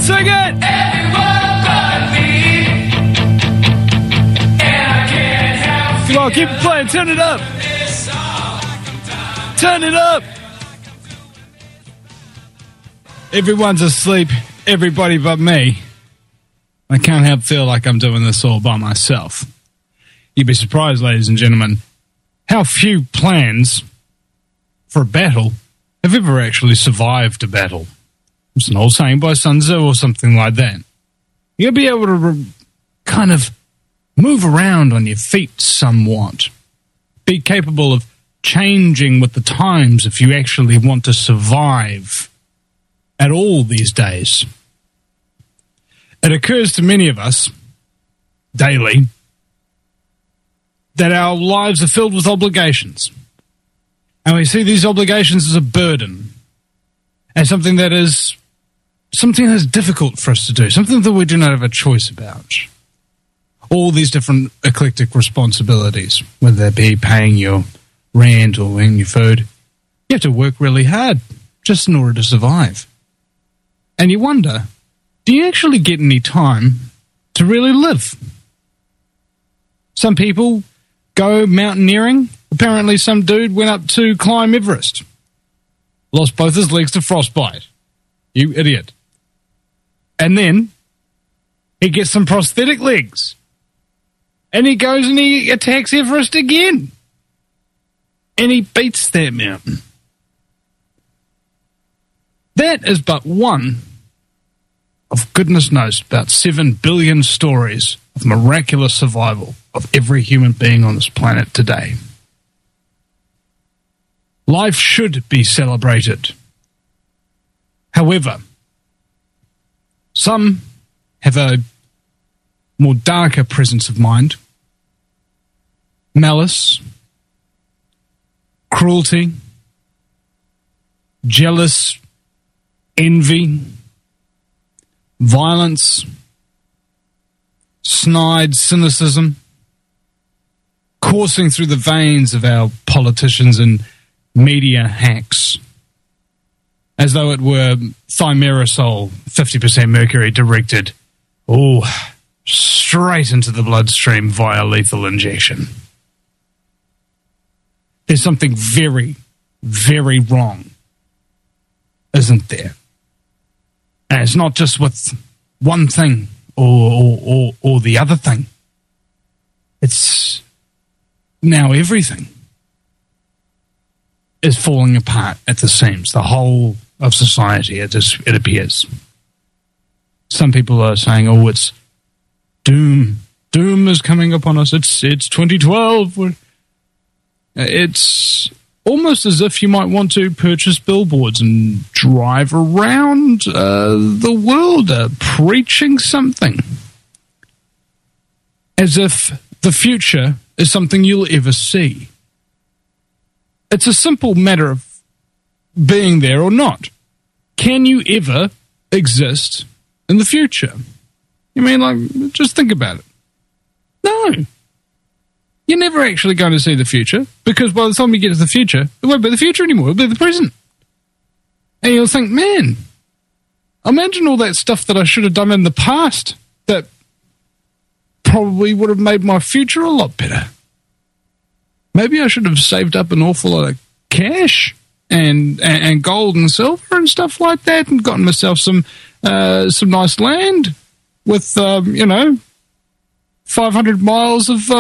Sing it! Everyone but me. And I can't help. Come on, keep it playing. Turn it up. Turn it up. Everyone's asleep. Everybody but me. I can't help feel like I'm doing this all by myself. You'd be surprised, ladies and gentlemen, how few plans for a battle have ever actually survived a battle. It's an old saying by Sun Tzu or something like that. You'll be able to kind of move around on your feet somewhat. Be capable of changing with the times if you actually want to survive at all these days. It occurs to many of us daily that our lives are filled with obligations. And we see these obligations as a burden, as something that is difficult for us to do, something that we do not have a choice about. All these different eclectic responsibilities, whether that be paying your rent or eating your food, you have to work really hard just in order to survive. And you wonder, do you actually get any time to really live? Some people go mountaineering. Apparently some dude went up to climb Everest. Lost both his legs to frostbite. You idiot. And then he gets some prosthetic legs. And he goes and he attacks Everest again. And he beats that mountain. That is but one of goodness knows about 7 billion stories of miraculous survival of every human being on this planet today. Life should be celebrated. However, some have a more darker presence of mind, malice, cruelty, jealous, envy, violence, snide cynicism, coursing through the veins of our politicians and media hacks, as though it were thimerosal, 50% mercury directed, straight into the bloodstream via lethal injection. There's something very, very wrong, isn't there? And it's not just with one thing or the other thing. It's now everything is falling apart at the seams. The whole of society, it appears. Some people are saying, it's doom. Doom is coming upon us. It's 2012. It's almost as if you might want to purchase billboards and drive around the world preaching something. As if the future is something you'll ever see. It's a simple matter of being there or not. Can you ever exist in the future? You mean, just think about it. No. You're never actually going to see the future, because by the time you get to the future, it won't be the future anymore, it'll be the present. And you'll think, man, imagine all that stuff that I should have done in the past that probably would have made my future a lot better. Maybe I should have saved up an awful lot of cash and gold and silver and stuff like that, and gotten myself some nice land with 500 miles of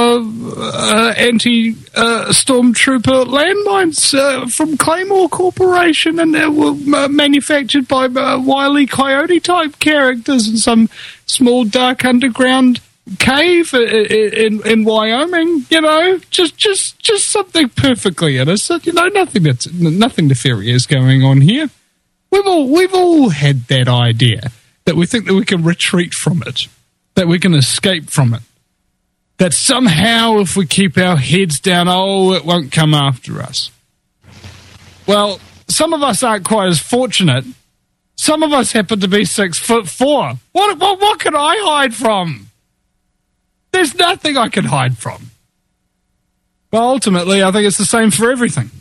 anti-stormtrooper landmines from Claymore Corporation, and they were manufactured by Wile E. Coyote type characters in some small dark underground cave in Wyoming. Just something perfectly innocent. Nothing nefarious going on here. We've all had that idea that we think that we can retreat from it, that we can escape from it. That somehow if we keep our heads down, it won't come after us. Well, some of us aren't quite as fortunate. Some of us happen to be 6'4". What can I hide from? There's nothing I can hide from. But ultimately, I think it's the same for everything.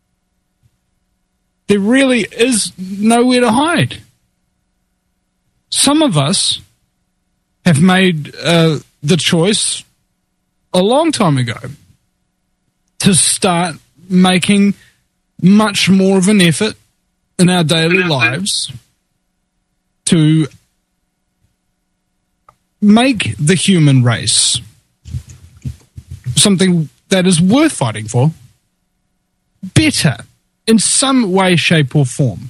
There really is nowhere to hide. some of us have made the choice a long time ago to start making much more of an effort in our daily lives to make the human race something that is worth fighting for better in some way, shape, or form.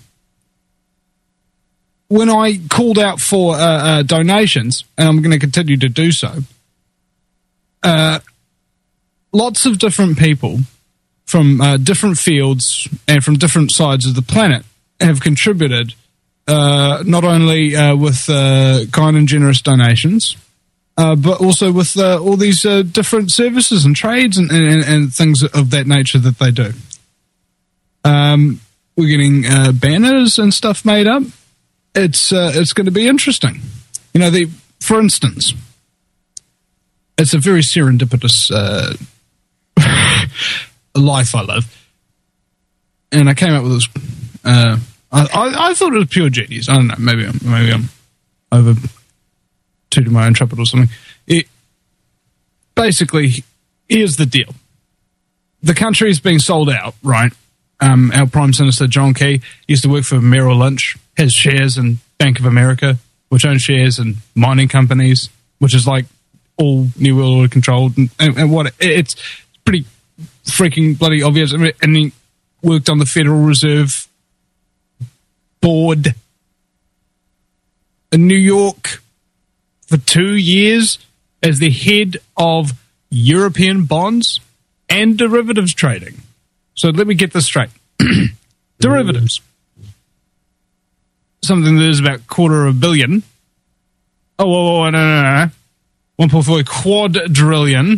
When I called out for donations, and I'm going to continue to do so, lots of different people from different fields and from different sides of the planet have contributed, not only with kind and generous donations, but also with all these different services and trades and things of that nature that they do. We're getting banners and stuff made up. It's going to be interesting. You know, for instance, it's a very serendipitous life I live, and I came up with this. I thought it was pure genius. I don't know. Maybe I'm over tooting my own trumpet or something. Basically, here's the deal: the country is being sold out, right? Our Prime Minister John Key used to work for Merrill Lynch, has shares in Bank of America, which owns shares in mining companies, which is like all New World Order controlled, and what it's pretty freaking bloody obvious. I mean, and he worked on the Federal Reserve Board in New York for 2 years as the head of European bonds and derivatives trading. So let me get this straight. Derivatives. Something that is about $250 million. Oh, no. 1.4 quadrillion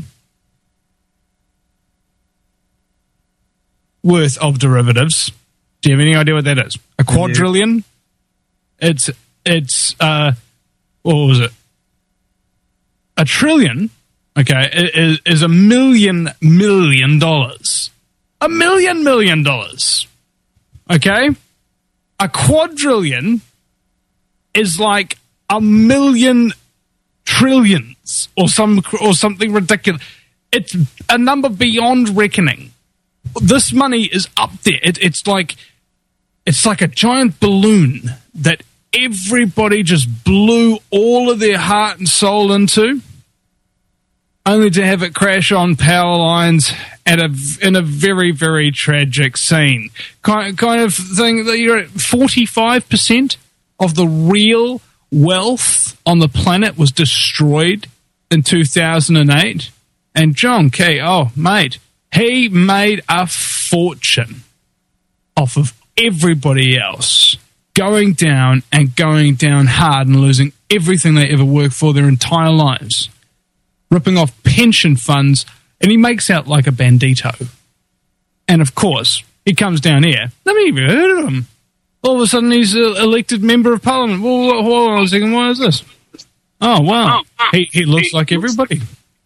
worth of derivatives. Do you have any idea what that is? A quadrillion? It's what was it? A trillion, okay, is $1 million. $1 million. Okay? A quadrillion is like 1,000,000 trillions or something ridiculous. It's a number beyond reckoning. This money is up there. It's like a giant balloon that everybody just blew all of their heart and soul into, only to have it crash on power lines in a very, very tragic scene. Kind of thing that you're at 45% of the real wealth on the planet was destroyed in 2008. And John Key, oh, mate, he made a fortune off of everybody else going down hard and losing everything they ever worked for their entire lives, ripping off pension funds, and he makes out like a bandito. And of course, he comes down here. Never even heard of him. All of a sudden, he's an elected member of parliament. Well, hold on a second, what is this? Oh, wow. He looks like everybody.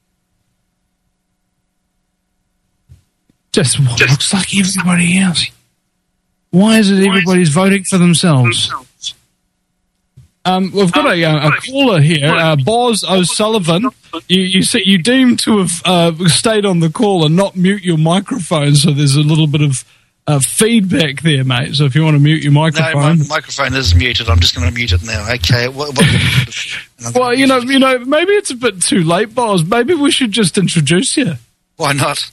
Just looks like everybody else. Why is it everybody's voting for themselves? We've got a caller here, Boz O'Sullivan. You deem to have stayed on the call and not mute your microphone, so there's a little bit of feedback there, mate. So if you want to mute your microphone, no, my microphone is muted. I'm just going to mute it now. Okay. Well, you know, maybe it's a bit too late, Boz. Maybe we should just introduce you. Why not?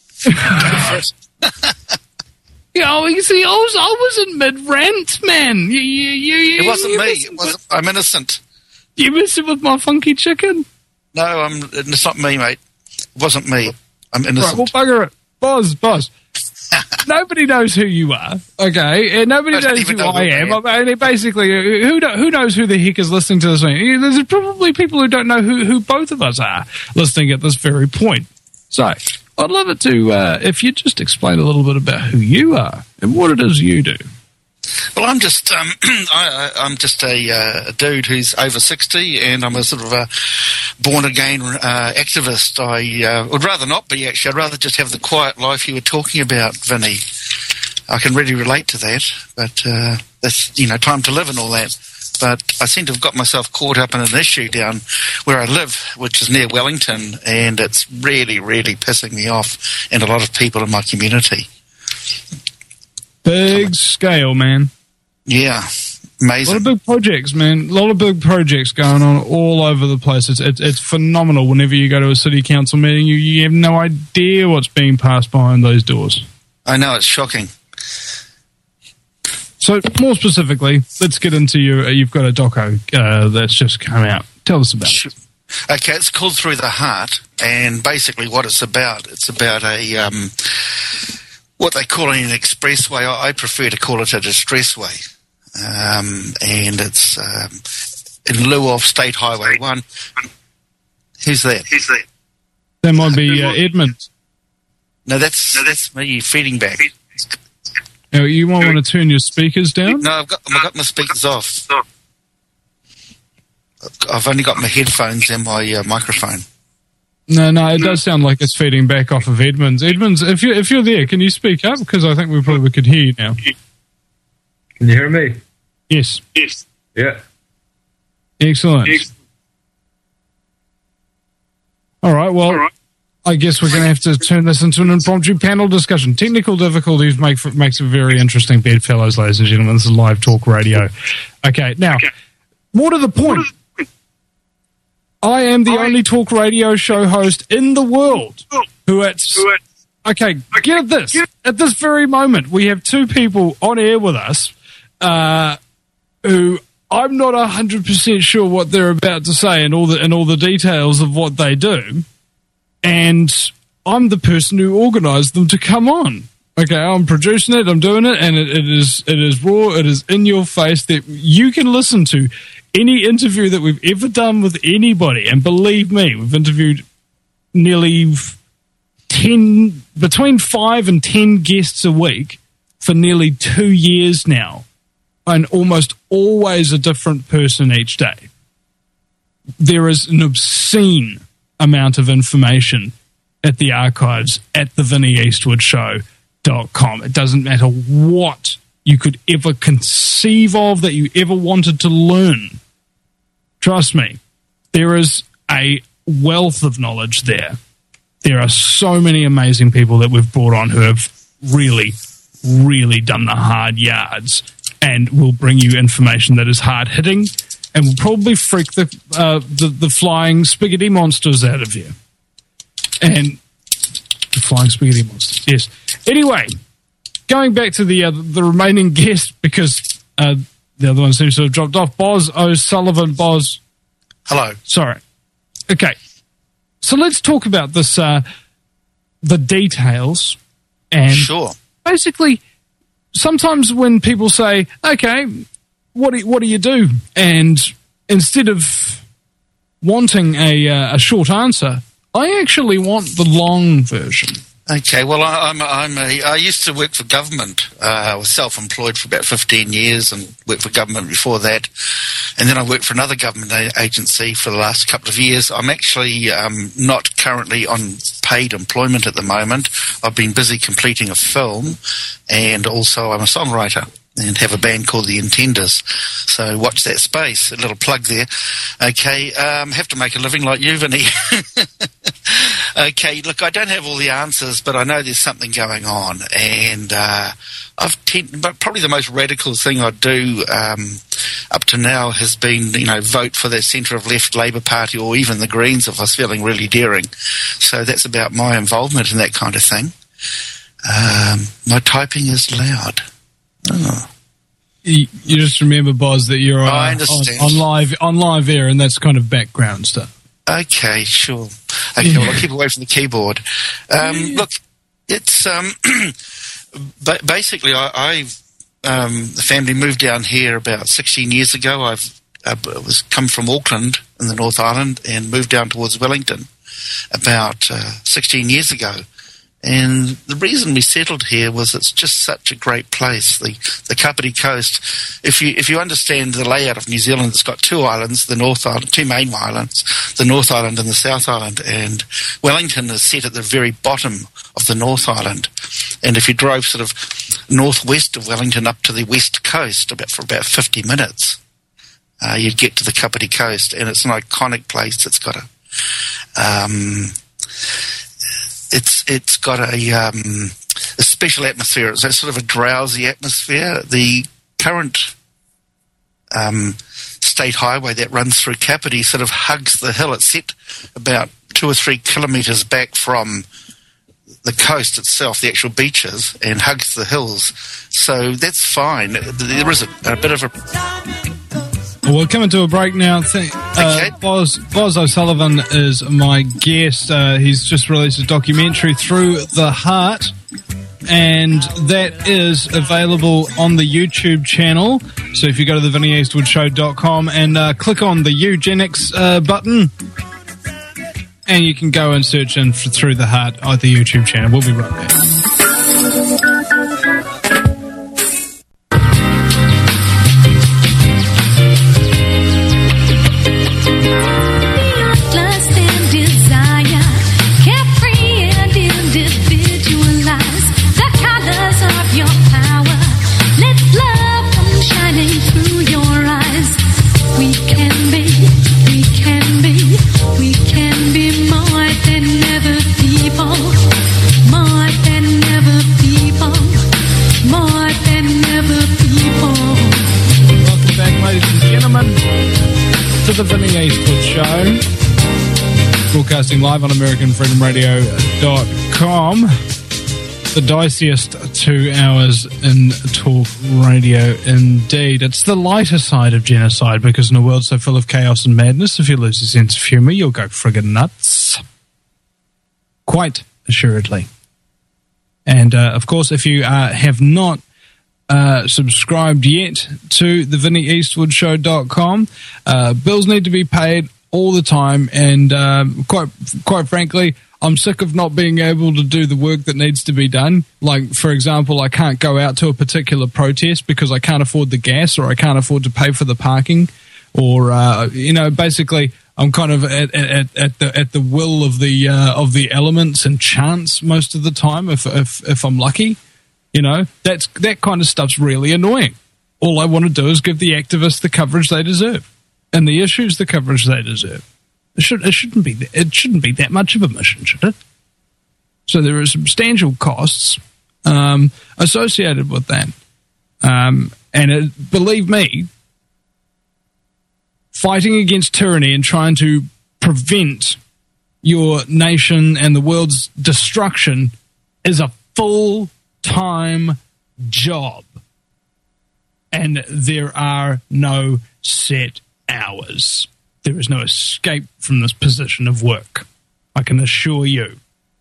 Yeah, you see, I was in mid-rant, man. It wasn't me. I'm innocent. You messing with my funky chicken? No, it's not me, mate. It wasn't me. I'm innocent. Right, well, bugger it. Boz. Nobody knows who you are, okay? And nobody knows who I am. I mean, basically, who knows who the heck is listening to this thing? There's probably people who don't know who both of us are listening at this very point. So, I'd love it to, if you just explain a little bit about who you are and what it is you do. Well, I'm just I'm just a dude who's over 60, and I'm a sort of a born-again activist. I would rather not be, actually. I'd rather just have the quiet life you were talking about, Vinny. I can really relate to that. But that's, time to live and all that. But I seem to have got myself caught up in an issue down where I live, which is near Wellington, and it's really, really pissing me off and a lot of people in my community. Big scale, man. Yeah, amazing. A lot of big projects, man. A lot of big projects going on all over the place. It's phenomenal. Whenever you go to a city council meeting, you have no idea what's being passed behind those doors. I know, it's shocking. So, more specifically, let's get into you've got a doco that's just come out. Tell us about it. Okay, it's called Through the Heart, and basically what it's about a what they call an expressway. I prefer to call it a distressway, and it's in lieu of State Highway 1. Who's that? That might be Edmund. No, that's me feeding back. Now, you might want to turn your speakers down? No, I've got my speakers off. I've only got my headphones and my microphone. No, it does sound like it's feeding back off of Edmunds. Edmunds, if you're there, can you speak up? Because I think we probably could hear you now. Can you hear me? Yes. Yeah. Excellent. All right, well, I guess we're going to have to turn this into an impromptu panel discussion. Technical difficulties makes it very interesting, bedfellows, ladies and gentlemen. This is live talk radio. Okay, now, more to the point. I am the only talk radio show host in the world okay, get this. At this very moment, we have two people on air with us who I'm not 100% sure what they're about to say and all the details of what they do. And I'm the person who organised them to come on. Okay, I'm producing it, I'm doing it, and it is raw, it is in your face that you can listen to any interview that we've ever done with anybody. And believe me, we've interviewed nearly between 5 and 10 guests a week for nearly 2 years now, and almost always a different person each day. There is an obscene amount of information at the archives at the VinnieEastwoodShow.com. It doesn't matter what you could ever conceive of that you ever wanted to learn. Trust me, there is a wealth of knowledge there. There are so many amazing people that we've brought on who have really, really done the hard yards and will bring you information that is hard-hitting and will probably freak the flying spaghetti monsters out of you. And the flying spaghetti monsters, yes. Anyway, going back to the remaining guest, because the other one seems to have dropped off. Boz O'Sullivan. Boz. Hello. Sorry. Okay. So let's talk about this, the details. And sure. Basically, sometimes when people say, okay, what do you do? And instead of wanting a short answer, I actually want the long version. Okay, well, I used to work for government. I was self-employed for about 15 years and worked for government before that. And then I worked for another government agency for the last couple of years. I'm actually not currently on paid employment at the moment. I've been busy completing a film, and also I'm a songwriter and have a band called The Intenders. So watch that space. A little plug there. Okay, have to make a living like you, Vinnie. Okay, look, I don't have all the answers, but I know there's something going on. And but probably the most radical thing I do up to now has been, vote for the centre of left Labour Party or even the Greens if I was feeling really daring. So that's about my involvement in that kind of thing. My typing is loud. Oh. You just remember, Boz, that you're on live air, and that's kind of background stuff. Okay, sure. Okay, well, I'll keep away from the keyboard. Look, it's basically the family moved down here about 16 years ago. I was come from Auckland in the North Island and moved down towards Wellington about 16 years ago. And the reason we settled here was it's just such a great place, the Kapiti Coast. If you understand the layout of New Zealand, it's got two islands, the North Island, two main islands, the North Island and the South Island. And Wellington is set at the very bottom of the North Island. And if you drove sort of northwest of Wellington up to the west coast for about 50 minutes. You'd get to the Kapiti Coast, and it's an iconic place. It's got it's got a special atmosphere. It's a sort of a drowsy atmosphere. The current state highway that runs through Kapiti sort of hugs the hill. It's set about 2 or 3 kilometres back from the coast itself, the actual beaches, and hugs the hills. So that's fine. There is a bit of a... Well, we're coming to a break now. Boz O'Sullivan is my guest. He's just released a documentary, Through the Heart, and that is available on the YouTube channel. So if you go to the VinnieEastwoodshow.com and click on the Eugenics button, and you can go and search in for Through the Heart on the YouTube channel. We'll be right back. The Vinnie Eastwood Show, broadcasting live on AmericanFreedomRadio.com. The diciest 2 hours in talk radio indeed. It's the lighter side of genocide, because in a world so full of chaos and madness, if you lose your sense of humour, you'll go friggin' nuts. Quite assuredly. And, of course, if you have not subscribed yet to the VinnieEastwoodShow.com. Bills need to be paid all the time, and quite frankly, I'm sick of not being able to do the work that needs to be done. Like, for example, I can't go out to a particular protest because I can't afford the gas, or I can't afford to pay for the parking, or basically I'm kind of at the will of the elements and chance most of the time if I'm lucky. That kind of stuff's really annoying. All I want to do is give the activists the coverage they deserve, and the issues the coverage they deserve. It shouldn't be that much of a mission, should it? So there are substantial costs associated with that, believe me, fighting against tyranny and trying to prevent your nation and the world's destruction is a full-time job, and there are no set hours. There is no escape from this position of work, I can assure you.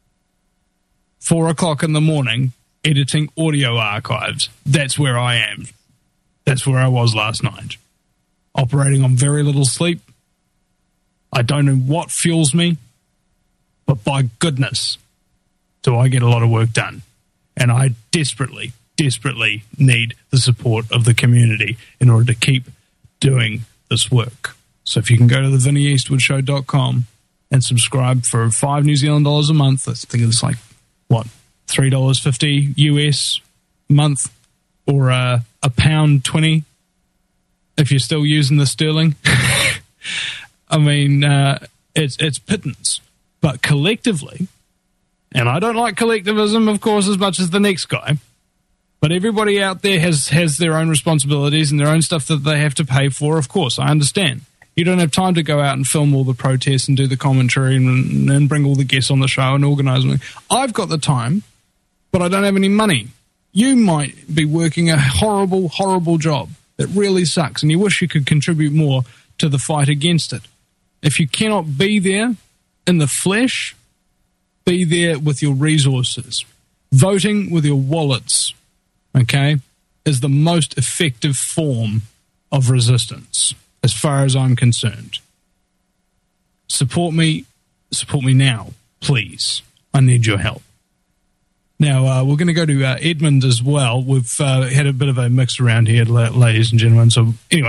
4 o'clock in the morning, editing audio archives. That's where I am. That's where I was last night. Operating on very little sleep. I don't know what fuels me, but by goodness, do I get a lot of work done. And I desperately, desperately need the support of the community in order to keep doing this work. So if you can go to the VinnieEastwoodshow.com and subscribe for $5 New Zealand dollars a month, I think it's like, what, $3.50 US a month, or £1.20 if you're still using the sterling. I mean, it's pittance. But collectively, and I don't like collectivism, of course, as much as the next guy, but everybody out there has their own responsibilities and their own stuff that they have to pay for, of course. I understand. You don't have time to go out and film all the protests and do the commentary and bring all the guests on the show and organise them. I've got the time, but I don't have any money. You might be working a horrible, horrible job that really sucks, and you wish you could contribute more to the fight against it. If you cannot be there in the flesh, be there with your resources. Voting with your wallets, okay, is the most effective form of resistance, as far as I'm concerned. Support me now, please. I need your help. Now, we're going to go to Edmund as well. We've had a bit of a mix around here, ladies and gentlemen. So anyway,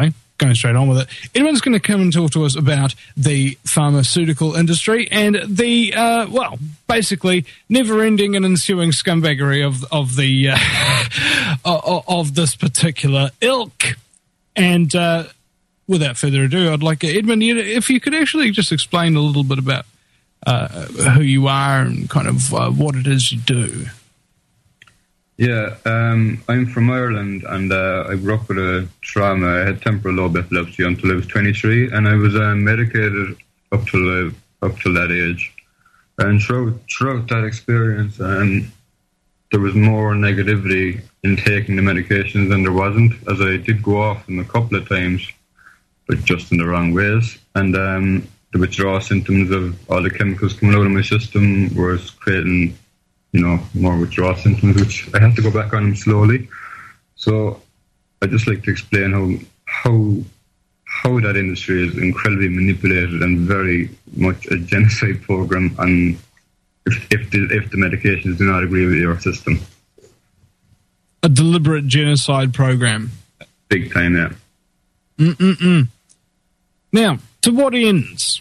going straight on with it. Edwin's going to come and talk to us about the pharmaceutical industry and the, basically never-ending and ensuing scumbaggery of the of this particular ilk. And without further ado, I'd like Edwin, if you could actually just explain a little bit about who you are and kind of what it is you do. Yeah, I'm from Ireland, and I grew up with a trauma. I had temporal lobe epilepsy until I was 23, and I was medicated up till that age. And throughout that experience, there was more negativity in taking the medications than there wasn't, as I did go off them a couple of times, but just in the wrong ways. And the withdrawal symptoms of all the chemicals coming out of my system was creating, more withdrawal symptoms, which I had to go back on them slowly. So I'd just like to explain how that industry is incredibly manipulated and very much a genocide program, and if the medications do not agree with your system. A deliberate genocide program. Big time, yeah. Now, to what ends?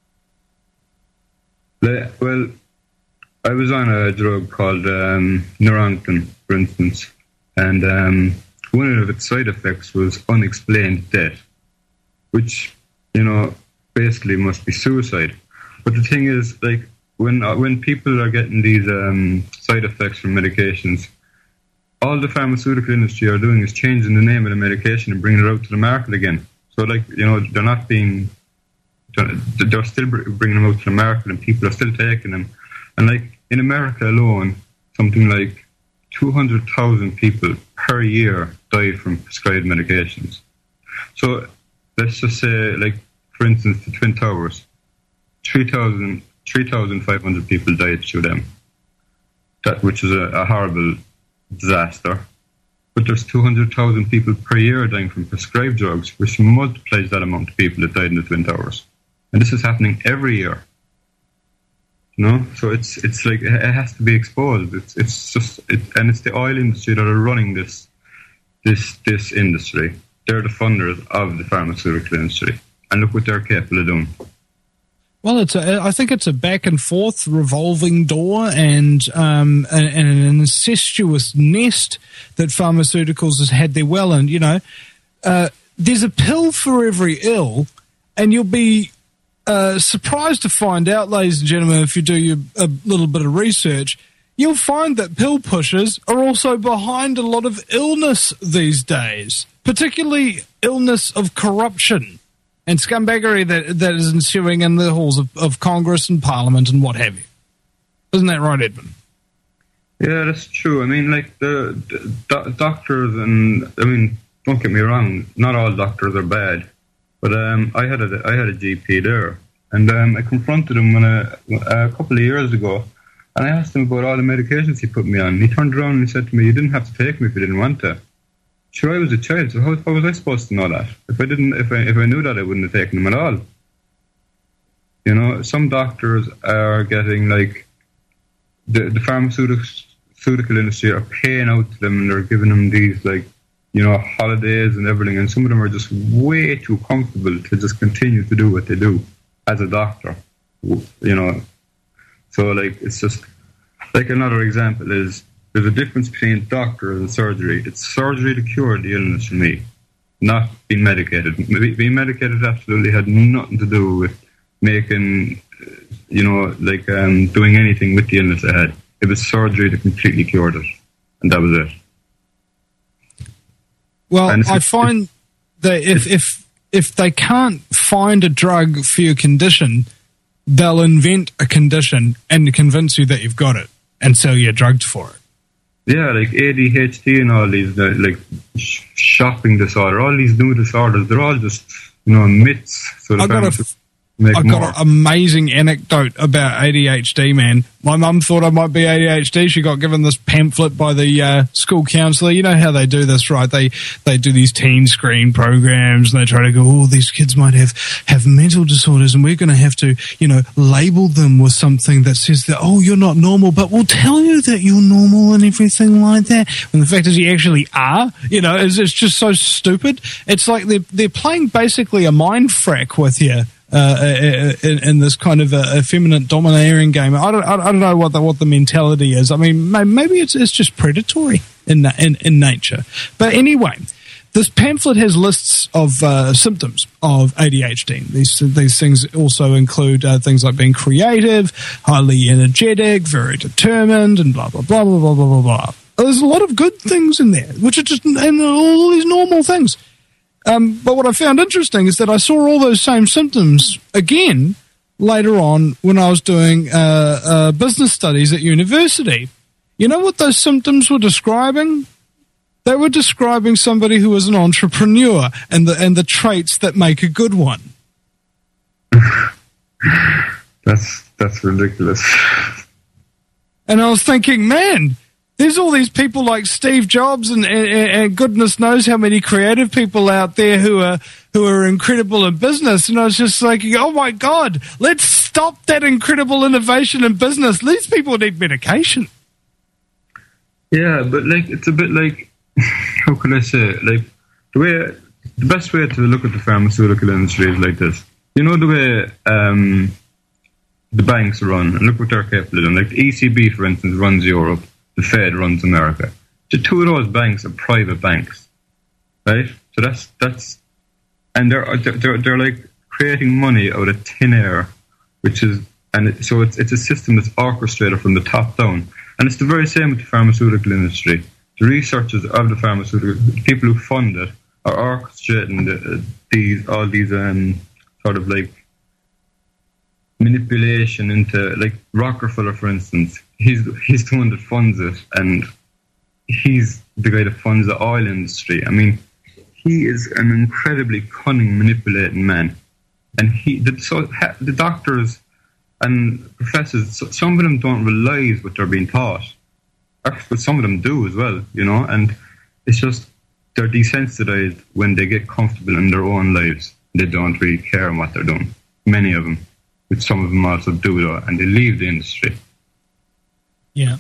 Well, I was on a drug called Neurontin, for instance, and one of its side effects was unexplained death, which, basically must be suicide. But the thing is, like, when people are getting these side effects from medications, all the pharmaceutical industry are doing is changing the name of the medication and bringing it out to the market again. So, like, they're not being... They're still bringing them out to the market, and people are still taking them. And, like, in America alone, something like 200,000 people per year die from prescribed medications. So let's just say, like, for instance, the Twin Towers, 3,500 people died through them, which is a horrible disaster. But there's 200,000 people per year dying from prescribed drugs, which multiplies that amount of people that died in the Twin Towers. And this is happening every year. So it's like it has to be exposed. And it's the oil industry that are running this industry. They're the funders of the pharmaceutical industry, and look what they're capable of doing. Well, I think it's a back and forth revolving door and an incestuous nest that pharmaceuticals has had their well in. There's a pill for every ill, and you'll be surprised to find out, ladies and gentlemen, if you do a little bit of research, you'll find that pill pushers are also behind a lot of illness these days, particularly illness of corruption and scumbaggery that is ensuing in the halls of Congress and Parliament and what have you. Isn't that right, Edwin? Yeah, that's true. I mean, like, the doctors, and I mean, don't get me wrong, not all doctors are bad. But I had a GP there, and I confronted him a couple of years ago, and I asked him about all the medications he put me on. And he turned around and he said to me, "You didn't have to take me if you didn't want to." Sure, I was a child, so how was I supposed to know that? If I knew that, I wouldn't have taken them at all. Some doctors are getting, like, the pharmaceutical industry are paying out to them, and they're giving them these, like, holidays and everything, and some of them are just way too comfortable to just continue to do what they do as a doctor, So, like, it's just, like, another example is, there's a difference between doctor and surgery. It's surgery to cure the illness for me, not being medicated. Being medicated absolutely had nothing to do with making, doing anything with the illness I had. It was surgery that completely cured it, and that was it. Well, I find that if they can't find a drug for your condition, they'll invent a condition and convince you that you've got it and sell you drugs for it. Yeah, like ADHD and all these, like, shopping disorder, all these new disorders, they're all just, myths. So I've got an amazing anecdote about ADHD, man. My mum thought I might be ADHD. She got given this pamphlet by the school counsellor. You know how they do this, right? They do these teen screen programs, and they try to go, oh, these kids might have mental disorders, and we're going to have to, label them with something that says that, oh, you're not normal, but we'll tell you that you're normal and everything like that. And the fact is you actually are, it's just so stupid. It's like they're playing basically a mind frack with you. In this kind of effeminate domineering game. I don't know what the mentality is. I mean, maybe it's just predatory in nature. But anyway, this pamphlet has lists of symptoms of ADHD. These things also include things like being creative, highly energetic, very determined, and blah blah blah blah blah blah blah. There's a lot of good things in there, which are just and all these normal things. But what I found interesting is that I saw all those same symptoms again later on when I was doing business studies at university. You know what those symptoms were describing? They were describing somebody who was an entrepreneur and the traits that make a good one. That's ridiculous. And I was thinking, man, there's all these people like Steve Jobs and goodness knows how many creative people out there who are incredible in business. And I was just like, oh my God, let's stop that incredible innovation in business. These people need medication. Yeah, but it's a bit like, how can I say it? The best way to look at the pharmaceutical industry is like this. The way the banks run, and look what they're capable of doing. Like the ECB, for instance, runs Europe. The Fed runs America. The two of those banks are private banks, right? So that's, and they're like creating money out of thin air, so it's a system that's orchestrated from the top down, and it's the very same with the pharmaceutical industry. The researchers of the pharmaceutical, the people who fund it, are orchestrating all these sort of like manipulation into, like Rockefeller, for instance. He's the one that funds it, and he's the guy that funds the oil industry. I mean, he is an incredibly cunning, manipulating man. And the doctors and professors, some of them don't realise what they're being taught. But some of them do as well, and it's just they're desensitized when they get comfortable in their own lives. They don't really care what they're doing. Many of them, but some of them also do, though, and they leave the industry. Yeah.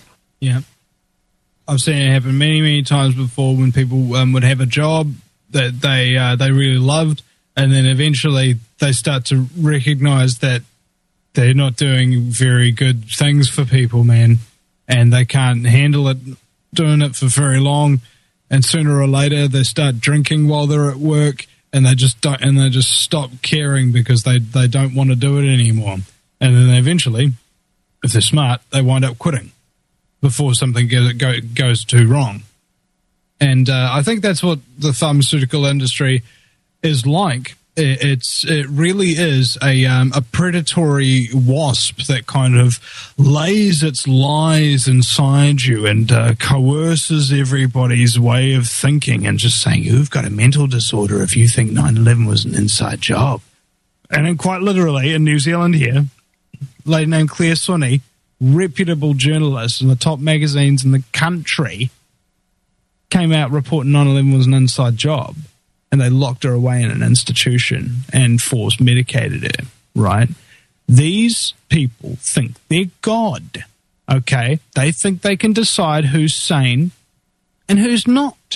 I've seen it happen many, many times before when people would have a job that they really loved, and then eventually they start to recognize that they're not doing very good things for people, man, and they can't handle it, doing it for very long, and sooner or later they start drinking while they're at work, and they just stop caring because they don't want to do it anymore, and then eventually, if they're smart, they wind up quitting before something goes too wrong. And I think that's what the pharmaceutical industry is like. It really is a predatory wasp that kind of lays its lies inside you and coerces everybody's way of thinking and just saying, you've got a mental disorder if you think 9/11 was an inside job. And then quite literally in New Zealand here, a lady named Claire Suni, reputable journalist in the top magazines in the country, came out reporting 9/11 was an inside job, and they locked her away in an institution and force medicated her, right? These people think they're God, okay? They think they can decide who's sane and who's not.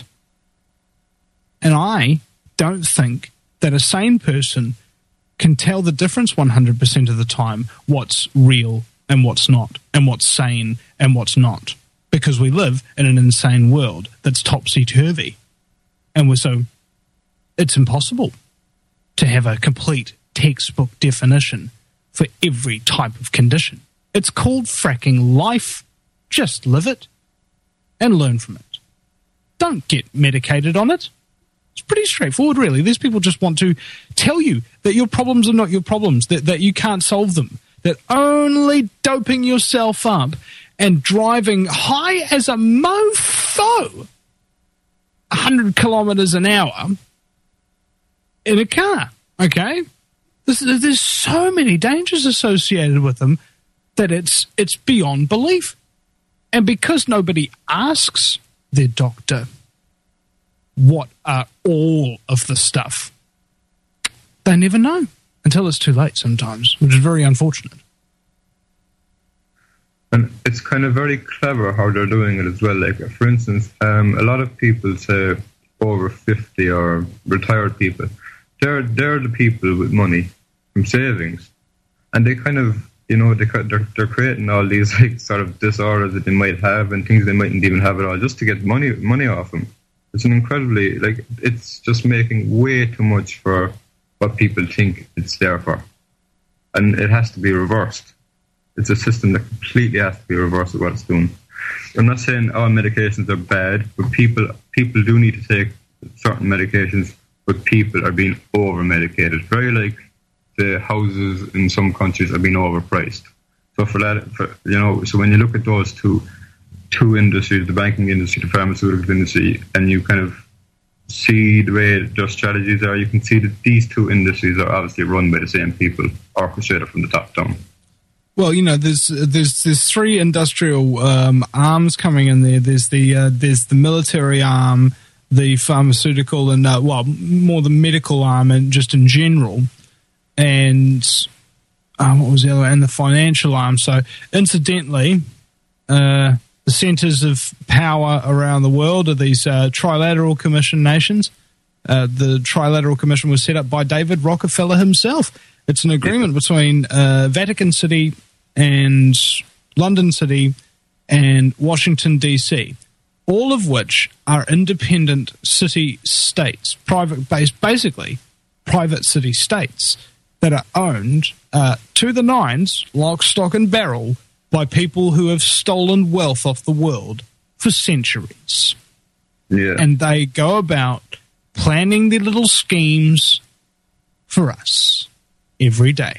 And I don't think that a sane person can tell the difference 100% of the time what's real and what's not, and what's sane and what's not, because we live in an insane world that's topsy-turvy. And so it's impossible to have a complete textbook definition for every type of condition. It's called fracking life. Just live it and learn from it. Don't get medicated on it. It's pretty straightforward, really. These people just want to tell you that your problems are not your problems, that you can't solve them, that only doping yourself up and driving high as a mofo 100 kilometers an hour in a car, okay, There's so many dangers associated with them that it's beyond belief. And because nobody asks their doctor what are all of the stuff, they never know until it's too late sometimes, which is very unfortunate. And it's kind of very clever how they're doing it as well. Like, for instance, a lot of people say over 50 or retired people, they're the people with money from savings. And they kind of, they're creating all these like sort of disorders that they might have and things they mightn't even have at all just to get money off them. It's an incredibly, like, it's just making way too much for what people think it's there for. And it has to be reversed. It's a system that completely has to be reversed of what it's doing. I'm not saying all medications are bad, but people do need to take certain medications, but people are being over-medicated. Very like the houses in some countries are being overpriced. So so when you look at those two industries, the banking industry, the pharmaceutical industry, and you kind of see the way their strategies are, you can see that these two industries are obviously run by the same people, orchestrated from the top down. Well, there's three industrial arms coming in there. There's the military arm, the pharmaceutical, and more the medical arm, and just in general, and what was the other? And the financial arm. So, incidentally, the centers of power around the world are these trilateral commission nations. The Trilateral Commission was set up by David Rockefeller himself. It's an agreement between Vatican City and London City and Washington, D.C., all of which are independent city-states, basically private city-states that are owned to the nines, lock, stock and barrel, by people who have stolen wealth off the world for centuries. Yeah. And they go about planning their little schemes for us every day.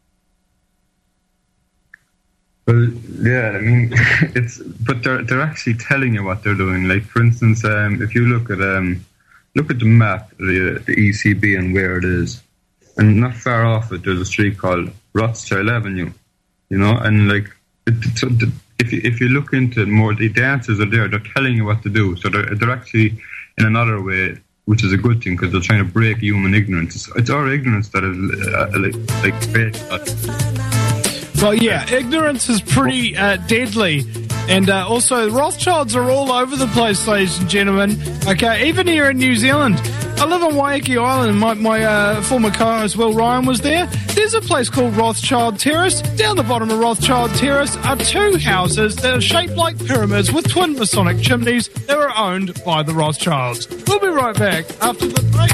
Well, yeah, I mean, but they're actually telling you what they're doing. Like, for instance, if you look at the map, the ECB and where it is, and not far off it, there's a street called Rothschild Avenue, and like, if you look into it more, the answers are there. They're telling you what to do. So they're actually, in another way, which is a good thing, because they're trying to break human ignorance. It's our ignorance that is like fake. Well, yeah, ignorance is pretty deadly. And also, Rothschilds are all over the place, ladies and gentlemen. Okay, even here in New Zealand. I live on Waiheke Island. My former co-host, Will Ryan, was there. There's a place called Rothschild Terrace. Down the bottom of Rothschild Terrace are two houses that are shaped like pyramids with twin Masonic chimneys that were owned by the Rothschilds. We'll be right back after the break.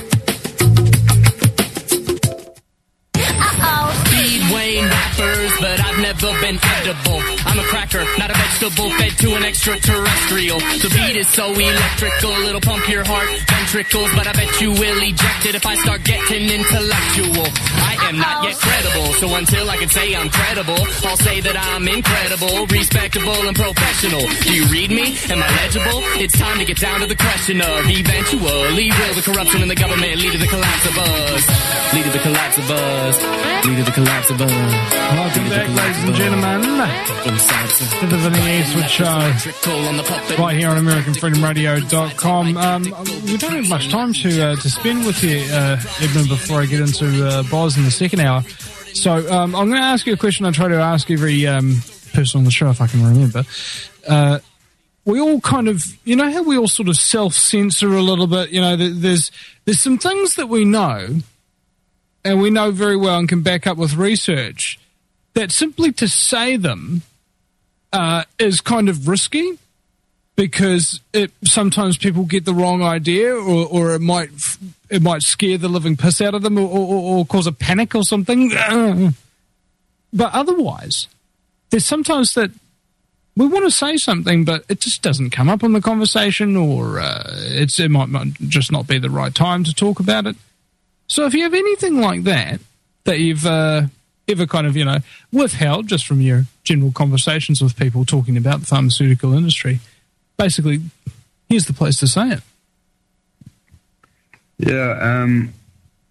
Wayne rappers, but I've never been edible. I'm a cracker, not a vegetable, fed to an extraterrestrial. The beat is so electrical, it'll pump your heart ventricles, but I bet you will eject it if I start getting intellectual. I am not yet credible, so until I can say I'm credible, I'll say that I'm incredible, respectable, and professional. Do you read me? Am I legible? It's time to get down to the question of eventually will the corruption in the government lead to the collapse of us? Lead to the collapse of us. Lead to the collapse of us. Welcome back, ladies and gentlemen, to the Vinny Eastwood Show, right here on AmericanFreedomRadio.com. We don't have much time to spend with you, Edmund, before I get into Boz in the second hour. So I'm going to ask you a question I try to ask every person on the show, if I can remember. We all kind of, how we all sort of self-censor a little bit. There's some things that we know, and we know very well and can back up with research, that simply to say them is kind of risky, because sometimes people get the wrong idea, or it might scare the living piss out of them, or cause a panic or something. But otherwise, there's sometimes that we want to say something, but it just doesn't come up in the conversation, or it might just not be the right time to talk about it. So if you have anything like that you've ever kind of, withheld just from your general conversations with people talking about the pharmaceutical industry, basically, here's the place to say it. Yeah,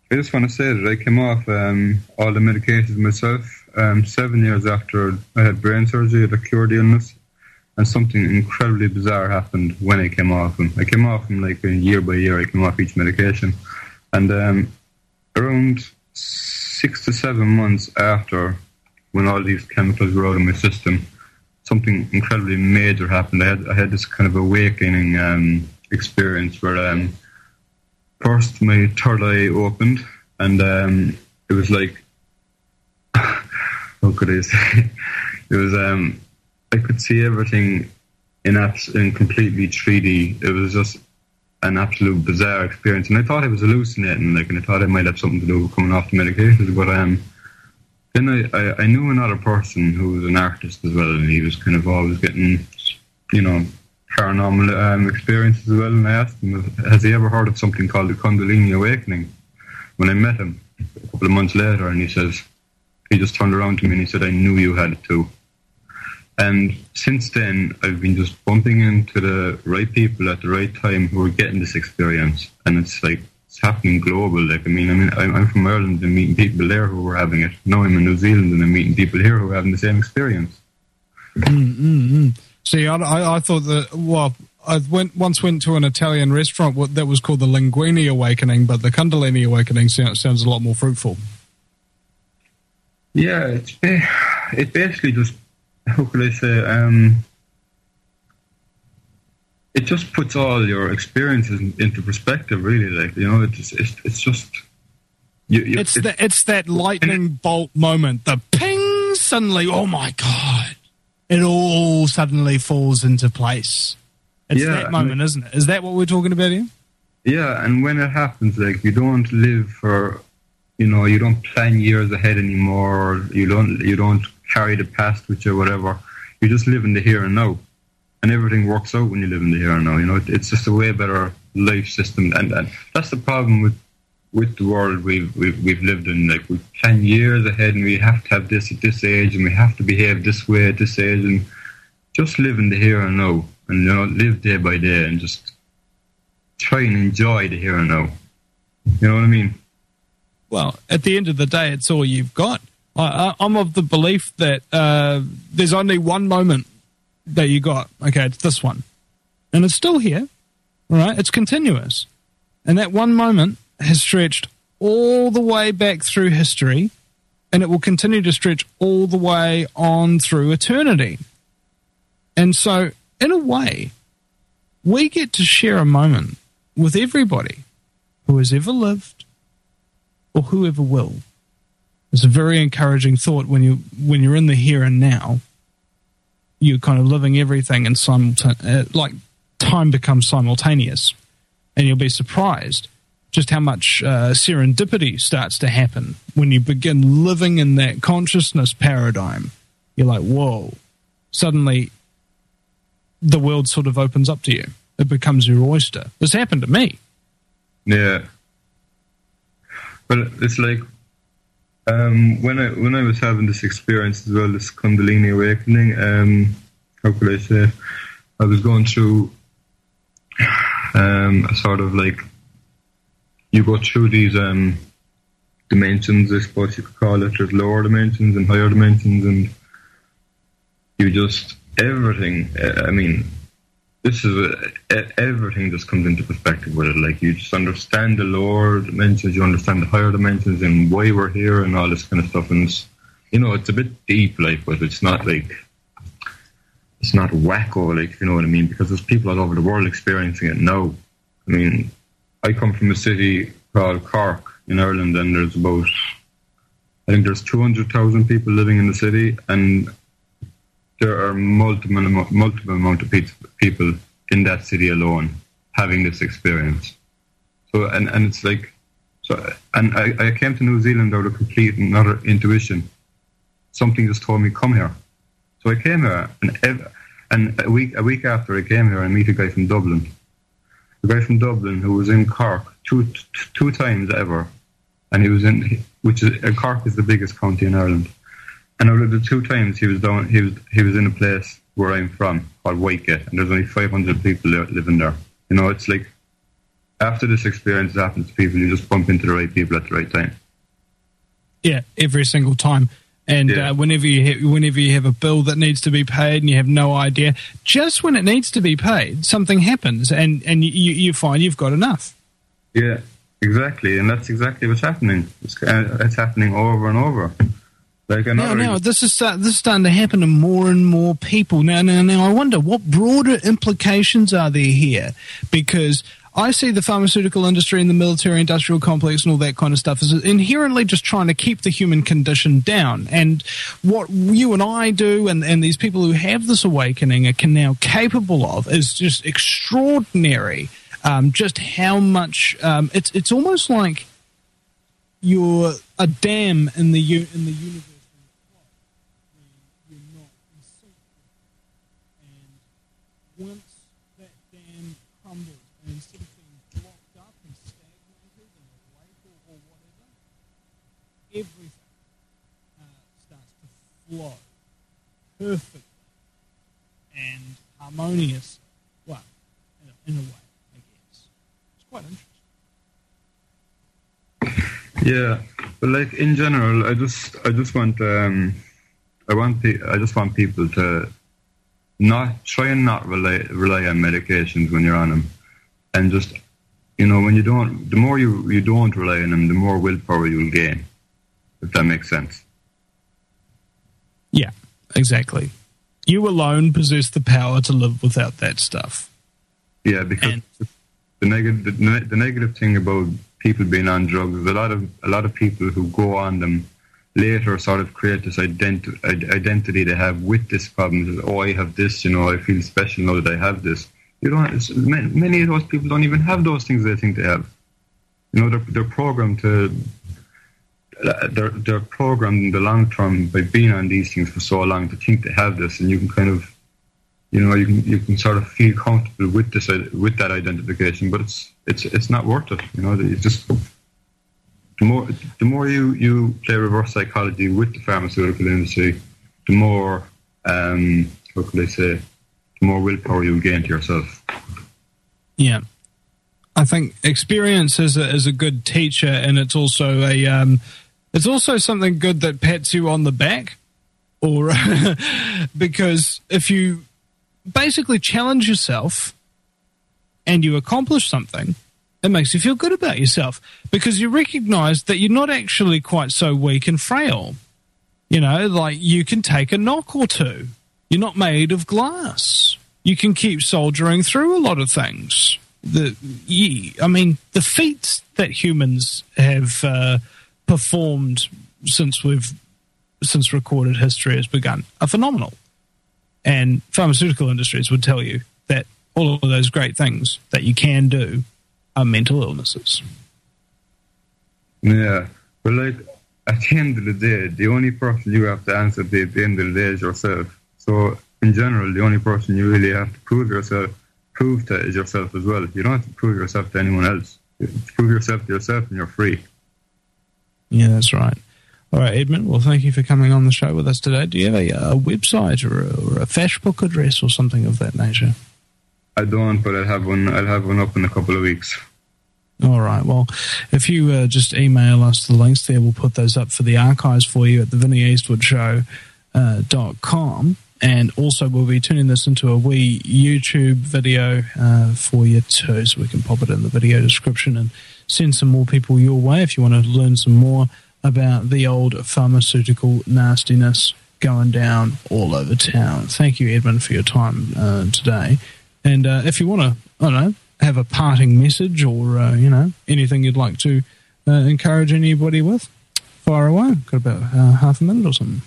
I just want to say that I came off all the medications myself 7 years after I had brain surgery that cured the illness, and something incredibly bizarre happened when I came off them. I came off them like year by year. I came off each medication, and around 6 to 7 months after, when all these chemicals were out of my system, something incredibly major happened. I had this kind of awakening experience where first my third eye opened, and it was like, how could I say? It was I could see everything in completely 3D. It was just an absolute bizarre experience, and I thought I was hallucinating, and I thought it might have something to do with coming off the medications. But then I knew another person who was an artist as well, and he was kind of always getting, paranormal experiences as well. And I asked him, has he ever heard of something called the Kundalini Awakening? When I met him a couple of months later, and he just turned around to me and he said, I knew you had it too. And since then, I've been just bumping into the right people at the right time who are getting this experience. And it's like, it's happening global. I'm from Ireland and meeting people there who were having it. Now I'm in New Zealand and I'm meeting people here who are having the same experience. See, I thought that, I once went to an Italian restaurant that was called the Linguini Awakening, but the Kundalini Awakening sounds a lot more fruitful. Yeah, it basically just, how could I say, it just puts all your experiences into perspective, really. It's just... It's that lightning bolt moment, the ping, suddenly, oh my God, it all suddenly falls into place. It's that moment, isn't it? Is that what we're talking about here? Yeah, and when it happens, you don't live for, you don't plan years ahead anymore, or you don't carry the past with you or whatever. You just live in the here and now. And everything works out when you live in the here and now. It's just a way better life system. And that's the problem with the world we've lived in. We plan years ahead, and we have to have this at this age, and we have to behave this way at this age, and just live in the here and now. And live day by day, and just try and enjoy the here and now. You know what I mean? Well, at the end of the day, it's all you've got. I'm of the belief that there's only one moment that you got. Okay, it's this one. And it's still here. All right? It's continuous. And that one moment has stretched all the way back through history, and it will continue to stretch all the way on through eternity. And so, in a way, we get to share a moment with everybody who has ever lived or whoever will. It's a very encouraging thought when you're in the here and now. You're kind of living everything in time becomes simultaneous, and you'll be surprised just how much serendipity starts to happen when you begin living in that consciousness paradigm. You're like, whoa! Suddenly, the world sort of opens up to you. It becomes your oyster. This happened to me. Yeah. Well, it's like when I was having this experience as well, this Kundalini Awakening. How could I say? I was going through a sort of you go through these dimensions, I suppose you could call it. There's lower dimensions and higher dimensions, and you just everything. Everything just comes into perspective with it. You just understand the lower dimensions, you understand the higher dimensions, and why we're here, and all this kind of stuff. And it's a bit deep, but it's not it's not wacko, if you know what I mean. Because there's people all over the world experiencing it now. I come from a city called Cork in Ireland, and there's there's 200,000 people living in the city, and there are multiple amount of people in that city alone having this experience. So, and it's and I came to New Zealand out of complete another intuition. Something just told me, come here. So I came here, and a week after I came here, I meet a guy from Dublin. A guy from Dublin who was in Cork two times ever, and he was Cork is the biggest county in Ireland. And out of the 2 times he was in a place where I'm from called Whitegate, and there's only 500 people living there. It's after this experience happens to people, you just bump into the right people at the right time. Yeah, every single time. And whenever you have a bill that needs to be paid and you have no idea, just when it needs to be paid, something happens and you find you've got enough. Yeah, exactly. And that's exactly what's happening. It's happening over and over. Like this is starting to happen to more and more people. Now, I wonder what broader implications are there here, because I see the pharmaceutical industry and the military-industrial complex and all that kind of stuff as inherently just trying to keep the human condition down. And what you and I do and these people who have this awakening are now capable of is just extraordinary. Just how much it's almost like you're a dam in the universe. You're not in sync. And once that dam crumbles, and instead of being blocked up and stagnated in a lake or whatever, everything starts to flow perfectly and harmonious. Well, in a way, I guess. It's quite interesting. Yeah, but like in general, I just want people to not rely on medications when you're on them, and just, when the more you don't rely on them, the more willpower you'll gain, if that makes sense. Yeah, exactly. You alone possess the power to live without that stuff. Yeah, because the negative thing about people being on drugs is a lot of people who go on them later sort of create this identity they have with this problem. Oh, I have this, I feel special now that I have this. Many of those people don't even have those things they think they have. They're programmed they're programmed in the long term by being on these things for so long to think they have this, and you can kind of, you can sort of feel comfortable with this, with that identification, but it's not worth it. It's just the more you play reverse psychology with the pharmaceutical industry, the more the more willpower you gain to yourself. Yeah, I think experience is a good teacher, and it's also it's also something good that pats you on the back, or because if you basically challenge yourself and you accomplish something, it makes you feel good about yourself because you recognize that you're not actually quite so weak and frail. Like you can take a knock or two. You're not made of glass. You can keep soldiering through a lot of things. The feats that humans have performed since recorded history has begun are phenomenal. And pharmaceutical industries would tell you that all of those great things that you can do are mental illnesses. Yeah, but like at the end of the day, the only person you have to answer at the end of the day is yourself. So in general, the only person you really have to prove to is yourself as well. You don't have to prove yourself to anyone else. You prove yourself to yourself and you're free. Yeah, that's right. All right, Edmund, well, thank you for coming on the show with us today. Do you have a website or a Facebook address or something of that nature? I don't, but I'll have one up in a couple of weeks. All right. Well, if you just email us the links there, we'll put those up for the archives for you at the VinnyEastwoodshow.com. And also we'll be turning this into a wee YouTube video for you too, so we can pop it in the video description and send some more people your way if you want to learn some more about the old pharmaceutical nastiness going down all over town. Thank you, Edmund, for your time today. And if you want to, have a parting message or, anything you'd like to encourage anybody with, fire away. Got about half a minute or something.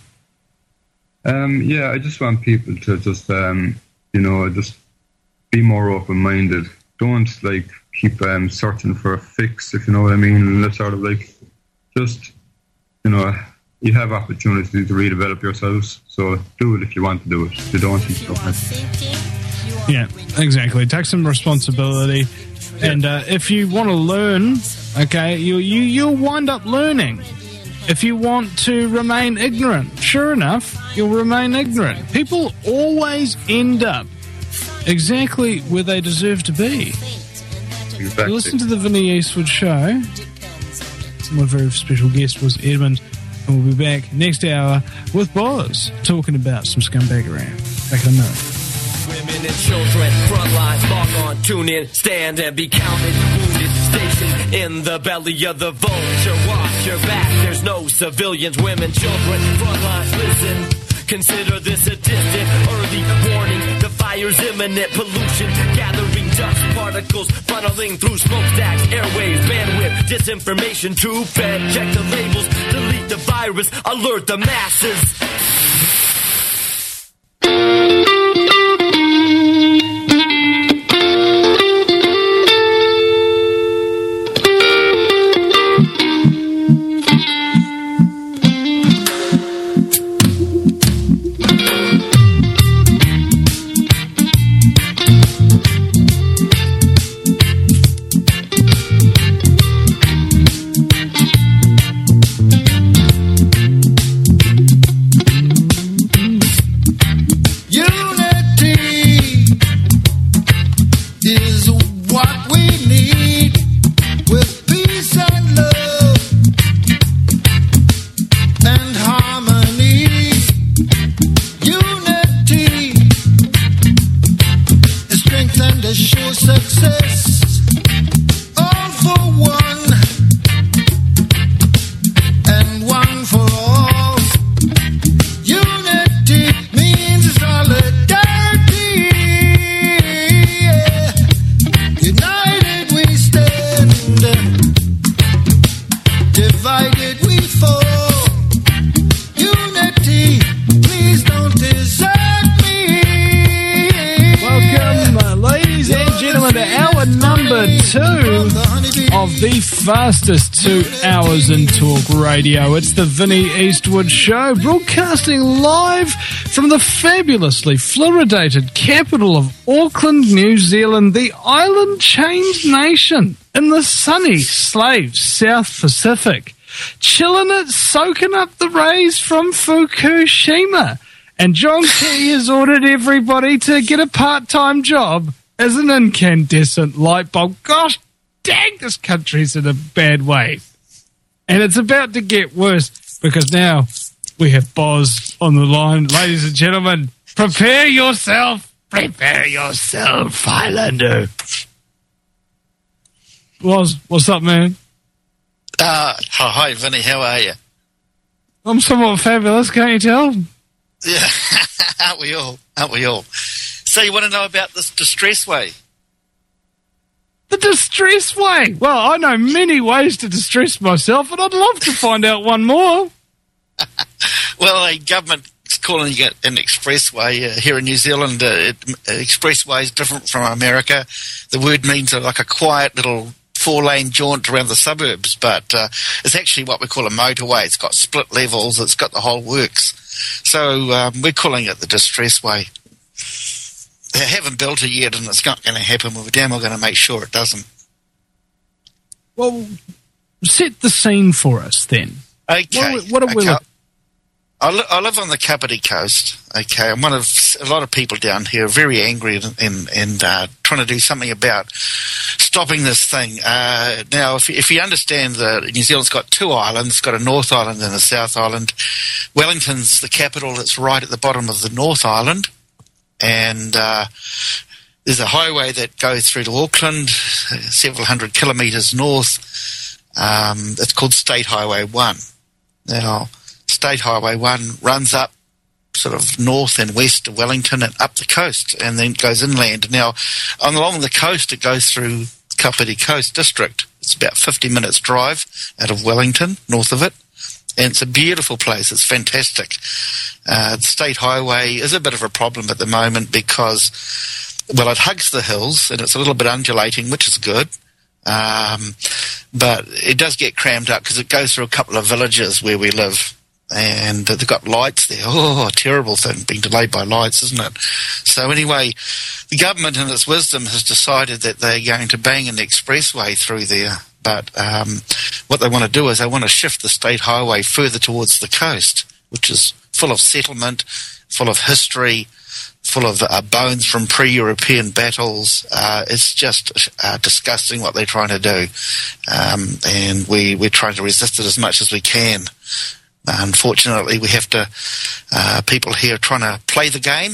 I just want people to just, just be more open-minded. Don't, keep searching for a fix, if you know what I mean. Let's sort of, just, you have opportunity to redevelop yourselves, so do it if you want to do it. If you don't, it's okay. Yeah, exactly. Take some responsibility. And if you want to learn, you'll wind up learning. If you want to remain ignorant, sure enough, you'll remain ignorant. People always end up exactly where they deserve to be. Exactly. Listen to the Vinny Eastwood Show. My very special guest was Edmund, and we'll be back next hour with Boz, talking about some scumbag around. Back on Know. Women and children, front lines, log on, tune in, stand and be counted, wounded, stationed in the belly of the vulture. Watch your back, there's no civilians, women, children, front lines, listen. Consider this a distant, early warning. The fire's imminent, pollution gathering dust particles, funneling through smokestacks, airwaves, bandwidth, disinformation, tube fed. Check the labels, delete the virus, alert the masses. Fastest 2 hours in talk radio. It's the Vinny Eastwood Show, broadcasting live from the fabulously fluoridated capital of Auckland, New Zealand, the island-chained nation in the sunny slave South Pacific. Chilling it, soaking up the rays from Fukushima. And John Key has ordered everybody to get a part-time job as an incandescent light bulb. Gosh dang, this country's in a bad way. And it's about to get worse because now we have Boz on the line. Ladies and gentlemen, prepare yourself. Prepare yourself, Highlander. Boz, what's up, man? Hi, Vinny, how are you? I'm somewhat fabulous, can't you tell? Yeah, aren't we all? Aren't we all? So you want to know about this distress way? The distress way. Well, I know many ways to distress myself, and I'd love to find out one more. Well, a government is calling it an expressway. Here in New Zealand, expressway is different from America. The word means like a quiet little 4-lane jaunt around the suburbs, but it's actually what we call a motorway. It's got split levels. It's got the whole works. So we're calling it the distress way. They haven't built it yet, and it's not going to happen. We're damn well going to make sure it doesn't. Well, set the scene for us then. Okay. What are we looking? I live on the Kapiti Coast. Okay, I'm one of a lot of people down here are very angry and trying to do something about stopping this thing. Now, if you understand that New Zealand's got 2 islands, it's got a North Island and a South Island. Wellington's the capital. It's right at the bottom of the North Island. And there's a highway that goes through to Auckland, several hundred kilometres north. It's called State Highway 1. Now, State Highway 1 runs up sort of north and west of Wellington and up the coast and then goes inland. Now, along the coast, it goes through Kapiti Coast District. It's about 50 minutes drive out of Wellington, north of it. And it's a beautiful place. It's fantastic. The State Highway is a bit of a problem at the moment because, well, it hugs the hills and it's a little bit undulating, which is good. But it does get crammed up because it goes through a couple of villages where we live. And they've got lights there. Oh, terrible thing, being delayed by lights, isn't it? So anyway, the government in its wisdom has decided that they're going to bang an expressway through there. But what they want to do is they want to shift the state highway further towards the coast, which is full of settlement, full of history, full of bones from pre-European battles. It's just disgusting what they're trying to do, and we're trying to resist it as much as we can. Unfortunately, we have to people here trying to play the game.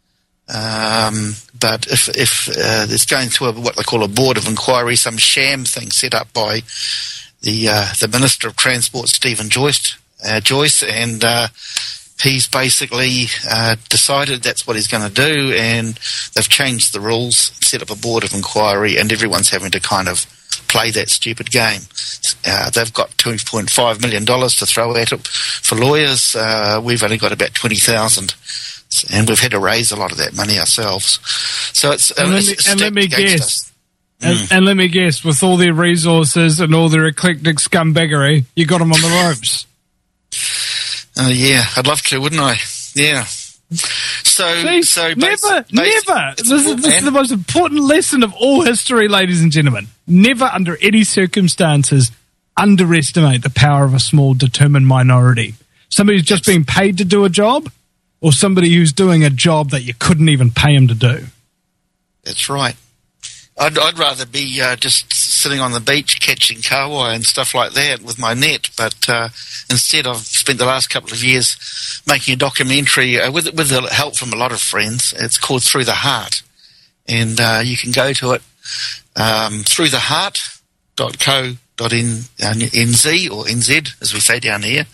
But if there's going to what they call a board of inquiry, some sham thing set up by the Minister of Transport, Stephen Joyce, and he's basically decided that's what he's going to do, and they've changed the rules, set up a board of inquiry, and everyone's having to kind of play that stupid game. They've got $2.5 million to throw at it for lawyers. We've only got about 20,000, and we've had to raise a lot of that money ourselves. So it's let me guess. And let me guess, with all their resources and all their eclectic scumbaggery, you got them on the ropes. Yeah, I'd love to, wouldn't I? Yeah. Never. This is the most important lesson of all history, ladies and gentlemen. Never, under any circumstances, underestimate the power of a small, determined minority. Somebody who's just being paid to do a job, or somebody who's doing a job that you couldn't even pay him to do. That's right. I'd rather be just sitting on the beach catching kahawai and stuff like that with my net, but instead I've spent the last couple of years making a documentary with the help from a lot of friends. It's called Through the Heart, and you can go to it throughtheheart.co.nz or NZ, as we say down here,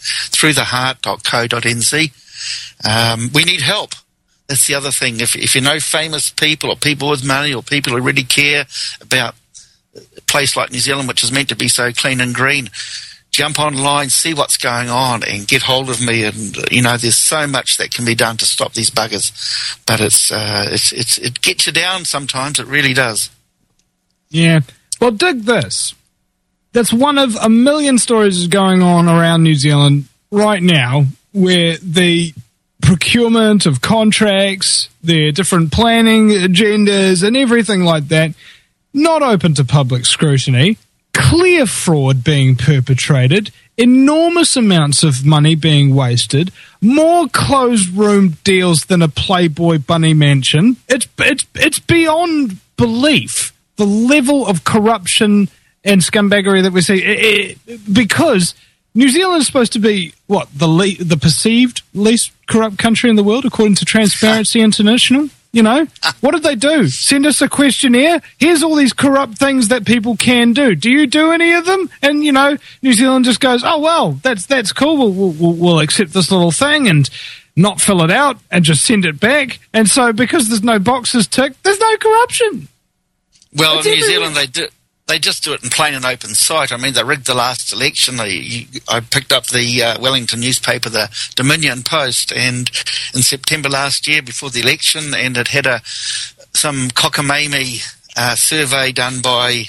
throughtheheart.co.nz. We need help. That's the other thing. If you know famous people or people with money or people who really care about a place like New Zealand, which is meant to be so clean and green, jump online, see what's going on, and get hold of me. And there's so much that can be done to stop these buggers, but it gets you down sometimes. It really does. Yeah. Well, dig this. That's one of a million stories going on around New Zealand right now, where the procurement of contracts, their different planning agendas and everything like that, not open to public scrutiny, clear fraud being perpetrated, enormous amounts of money being wasted, more closed room deals than a Playboy bunny mansion. It's beyond belief, the level of corruption and scumbaggery that we see, because New Zealand is supposed to be, the perceived least corrupt country in the world, according to Transparency International. What did they do? Send us a questionnaire. Here's all these corrupt things that people can do. Do you do any of them? And, New Zealand just goes, oh, well, that's cool. We'll accept this little thing and not fill it out and just send it back. And so because there's no boxes ticked, there's no corruption. Well, in New Zealand, they just do it in plain and open sight. I mean, they rigged the last election. I picked up the Wellington newspaper, the Dominion Post, and in September last year, before the election, and it had some cockamamie survey done by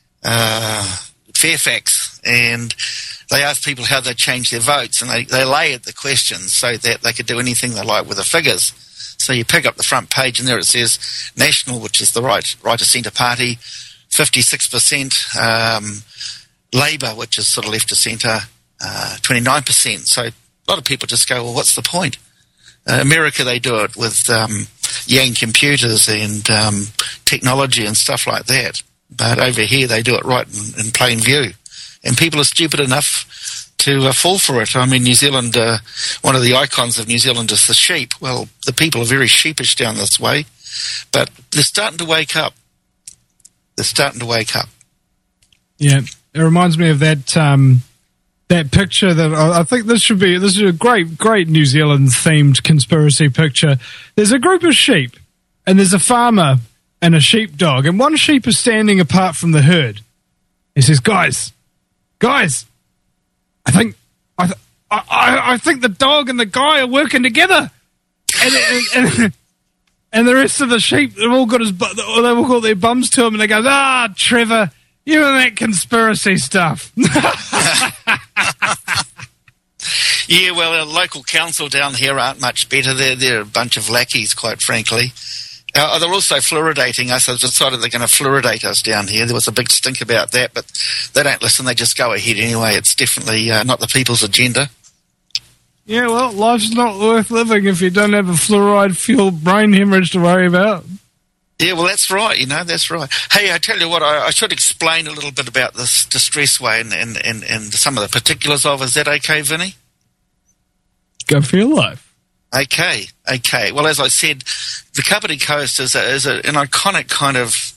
Fairfax, and they asked people how they changed their votes, and they layered the questions so that they could do anything they like with the figures. So you pick up the front page, and there it says National, which is the right of centre party, 56%, Labour, which is sort of left of centre, 29%. So a lot of people just go, well, what's the point? America, they do it with Yang computers and technology and stuff like that. But over here, they do it right in plain view. And people are stupid enough to fall for it. I mean, New Zealand, one of the icons of New Zealand is the sheep. Well, the people are very sheepish down this way, but they're starting to wake up. Yeah, it reminds me of that picture that I think this is a great New Zealand themed conspiracy picture. There's a group of sheep, and there's a farmer and a sheepdog, and one sheep is standing apart from the herd. He says, "Guys, I think the dog and the guy are working together," and the rest of the sheep, they've all got their bums to him, and they go, Trevor, you and that conspiracy stuff. Yeah, well, our local council down here aren't much better. They're a bunch of lackeys, quite frankly. They're also fluoridating us. They've decided they're going to fluoridate us down here. There was a big stink about that, but they don't listen. They just go ahead anyway. It's definitely not the people's agenda. Yeah, well, life's not worth living if you don't have a fluoride-fueled brain hemorrhage to worry about. Yeah, well, that's right, that's right. Hey, I tell you what, I should explain a little bit about this Distressway and some of the particulars of it. Is that okay, Vinny? Go for your life. Okay. Well, as I said, the Kapiti Coast is an iconic kind of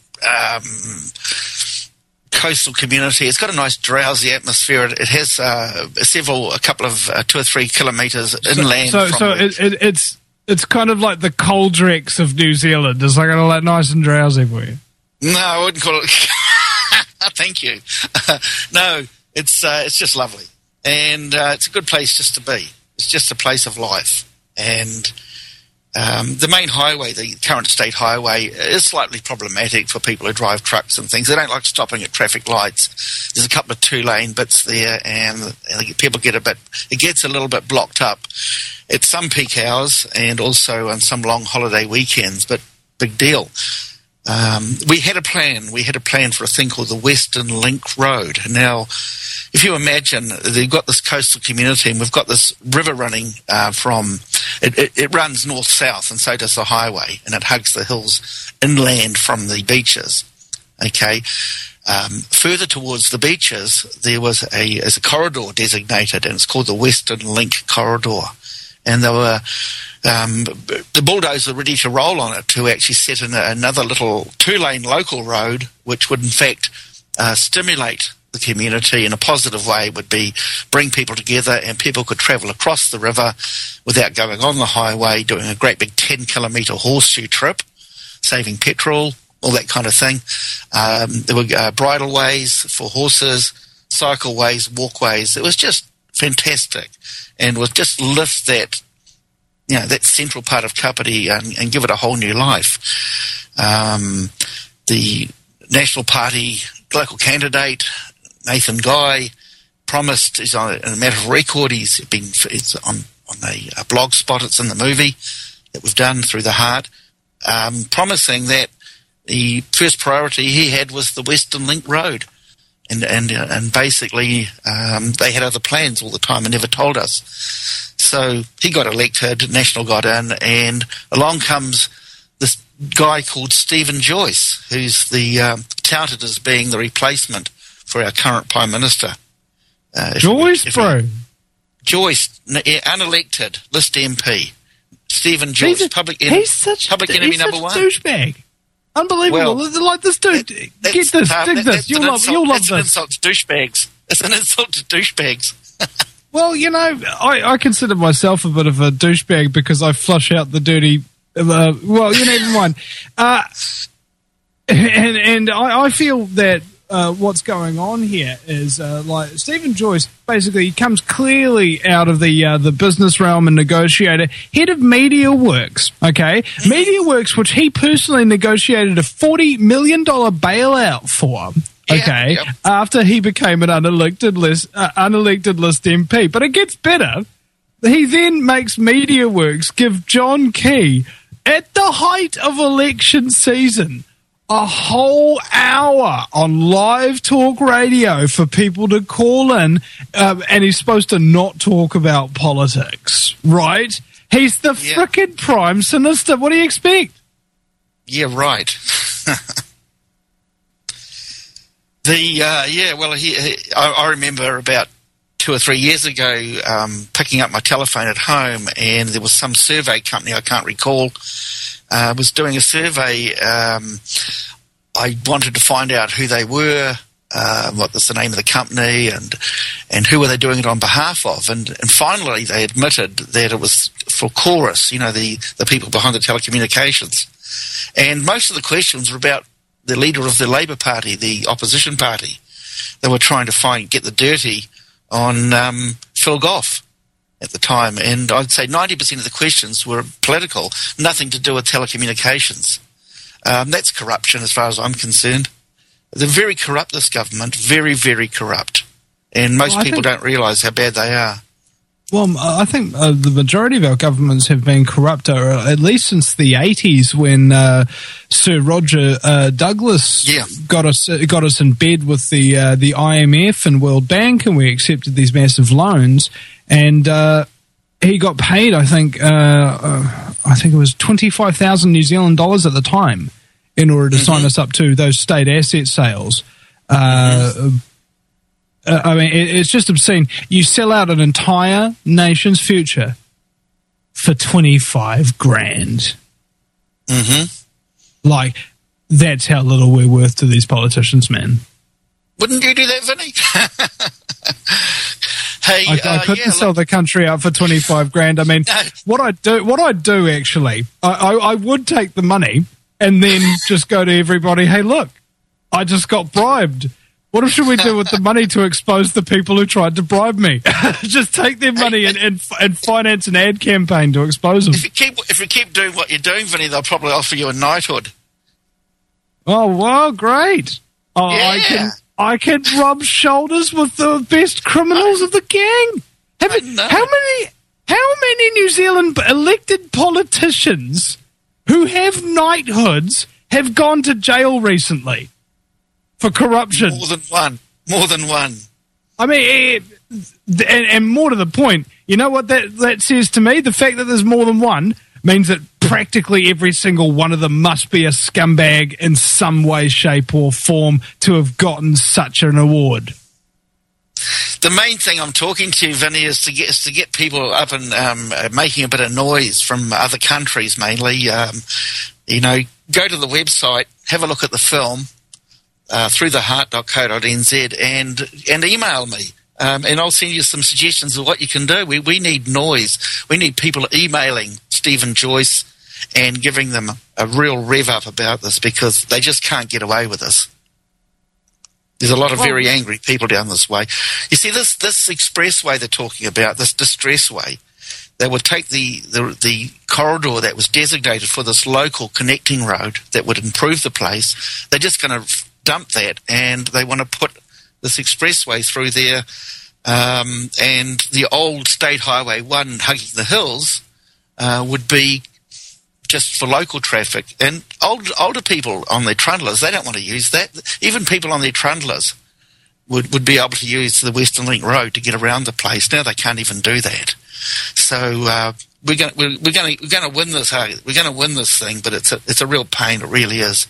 coastal community. It's got a nice drowsy atmosphere. It has a couple of 2 or 3 kilometres inland. So it's kind of like the Coldrex of New Zealand. It's like nice and drowsy for you. No, I wouldn't call it. Thank you. No, it's just lovely, and it's a good place just to be. It's just a place of life, and the main highway, the current state highway, is slightly problematic for people who drive trucks and things. They don't like stopping at traffic lights. There's a couple of 2-lane bits there, and people it gets a little bit blocked up at some peak hours and also on some long holiday weekends, but big deal. We had a plan for a thing called the Western Link Road. Now, if you imagine, they've got this coastal community and we've got this river running it runs north-south, and so does the highway, and it hugs the hills inland from the beaches. Okay. Further towards the beaches, there was a corridor designated, and it's called the Western Link Corridor. And they were the bulldozers were ready to roll on it to actually set in another little 2-lane local road, which would in fact stimulate the community in a positive way, would be bring people together, and people could travel across the river without going on the highway, doing a great big 10-kilometre horseshoe trip, saving petrol, all that kind of thing. There were bridleways for horses, cycleways, walkways. It was just fantastic, and would just lift that, that central part of Kapiti and give it a whole new life. The National Party local candidate, Nathan Guy, promised, is on a matter of record, it's on a blog spot, it's in the movie that we've done Through the Heart, promising that the first priority he had was the Western Link Road. And basically they had other plans all the time and never told us. So he got elected, National got in, and along comes this guy called Stephen Joyce, who's touted as being the replacement for our current Prime Minister. Joyce, Joyce, unelected, list MP. Stephen Joyce, public enemy number one. He's such a douchebag. Unbelievable. Well, like this dude. Get this, dig this. You'll love this. That's an insult to douchebags. It's an insult to douchebags. Well, I consider myself a bit of a douchebag because I flush out the dirty... never mind. And I feel that what's going on here is like Stephen Joyce basically comes clearly out of the business realm and negotiator, head of MediaWorks, okay? MediaWorks, which he personally negotiated a $40 million bailout for, okay, after he became an unelected list MP. But it gets better. He then makes MediaWorks give John Key, at the height of election season, a whole hour on live talk radio for people to call in, and he's supposed to not talk about politics, right? He's the frickin' Prime Minister. What do you expect? Yeah, right. I remember about 2 or 3 years ago picking up my telephone at home, and there was some survey company, I can't recall, was doing a survey. I wanted to find out who they were, what was the name of the company, and who were they doing it on behalf of. And finally they admitted that it was for Chorus, the people behind the telecommunications. And most of the questions were about the leader of the Labour Party, the opposition party. They were trying to get the dirty on Phil Goff at the time, and I'd say 90% of the questions were political, nothing to do with telecommunications. That's corruption as far as I'm concerned. They're very corrupt, this government, very, very corrupt, and most people don't realise how bad they are. Well, I think the majority of our governments have been corrupt, at least since the 80s when Sir Roger Douglas got us in bed with the IMF and World Bank, and we accepted these massive loans. And he got paid, I think it was 25,000 New Zealand dollars at the time in order to sign us up to those state asset sales. I mean, it's just obscene. You sell out an entire nation's future for 25 grand. Like, that's how little we're worth to these politicians, man. Wouldn't you do that, Vinny? Hey, I couldn't sell the country out for 25 grand. I mean, what I'd do actually, I would take the money and then just go to everybody, hey, look, I just got bribed. What should we do with the money to expose the people who tried to bribe me? Just take their money and finance an ad campaign to expose them. If you keep doing what you're doing, Vinny, they'll probably offer you a knighthood. Oh, well, great. Oh, Yeah. I can rub shoulders with the best criminals of the gang. How many New Zealand elected politicians who have knighthoods have gone to jail recently for corruption? More than one. I mean, and more to the point, you know what that says to me? The fact that there's more than one means that practically every single one of them must be a scumbag in some way, shape, or form to have gotten such an award. The main thing I'm talking to, Vinny, is to get people up and making a bit of noise from other countries, mainly. Go to the website, have a look at the film throughtheheart.co.nz, and email me. And I'll send you some suggestions of what you can do. We need noise. We need people emailing Stephen Joyce and giving them a real rev up about this, because they just can't get away with this. There's a lot of very angry people down this way. You see, this expressway they're talking about, this distress way, they would take the corridor that was designated for this local connecting road that would improve the place. They're just going to dump that, and they want to put this expressway through there, and the old State Highway 1 hugging the hills would be just for local traffic. And older people on their trundlers, they don't want to use that. Even people on their trundlers would be able to use the Western Link Road to get around the place. Now they can't even do that. So we're going to win this. We're going to win this thing, but it's a real pain. It really is.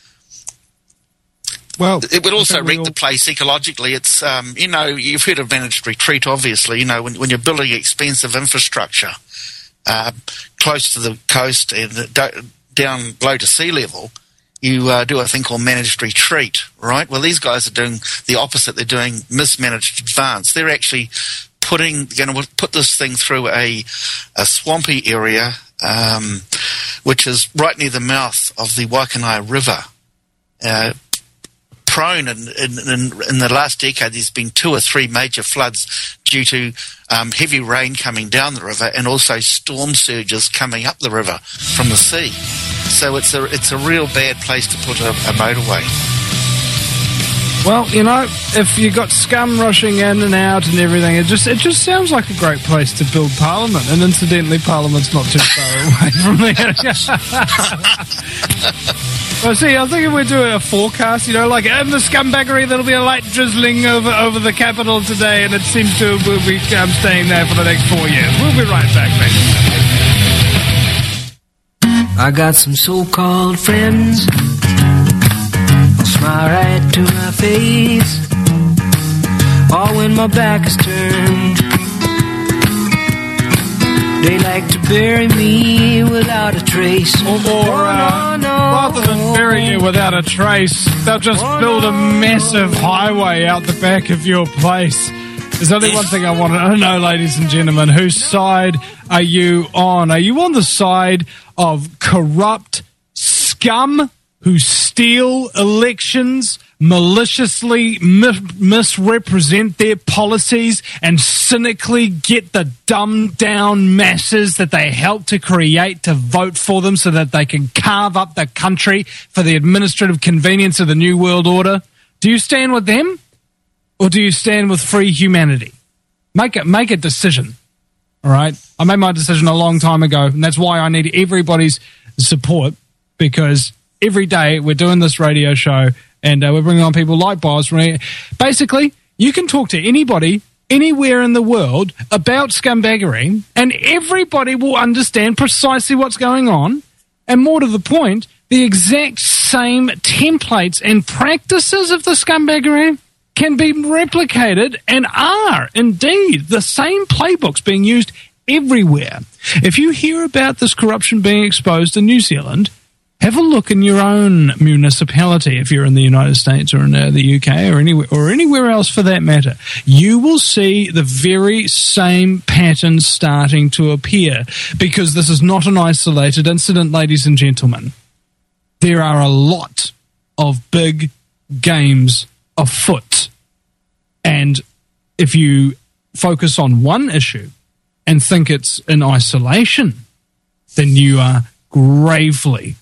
Well, it would also wreck the place ecologically. It's you've heard of managed retreat, obviously. When you're building expensive infrastructure close to the coast and down low to sea level, you do a thing called managed retreat, right? Well, these guys are doing the opposite. They're doing mismanaged advance. They're actually going to put this thing through a swampy area, which is right near the mouth of the Waikanae River. Prone in the last decade, there's been 2 or 3 major floods due to heavy rain coming down the river, and also storm surges coming up the river from the sea. So it's a real bad place to put a motorway. Well, if you got scum rushing in and out and everything, it just sounds like a great place to build Parliament. And incidentally, Parliament's not too far away from there. Well, see, I think if we're doing a forecast, like in the scumbaggery, there'll be a light drizzling over the capital today, and it seems to will be staying there for the next 4 years. We'll be right back, mate. I got some so-called friends, smile right to my face, all when my back is turned. They like to bury me without a trace. Rather than bury you without a trace, they'll just build a massive highway out the back of your place. There's only one thing I want to know, ladies and gentlemen. Whose side are you on? Are you on the side of corrupt scum who steal elections, maliciously misrepresent their policies, and cynically get the dumbed-down masses that they help to create to vote for them so that they can carve up the country for the administrative convenience of the New World Order? Do you stand with them, or do you stand with free humanity? Make a decision, all right? I made my decision a long time ago, and that's why I need everybody's support, because every day we're doing this radio show, and we're bringing on people like Boz. Basically, you can talk to anybody, anywhere in the world about scumbaggery, and everybody will understand precisely what's going on. And more to the point, the exact same templates and practices of the scumbaggery can be replicated and are indeed the same playbooks being used everywhere. If you hear about this corruption being exposed in New Zealand, have a look in your own municipality. If you're in the United States or in the UK or anywhere else for that matter, you will see the very same patterns starting to appear, because this is not an isolated incident, ladies and gentlemen. There are a lot of big games afoot. And if you focus on one issue and think it's in isolation, then you are gravely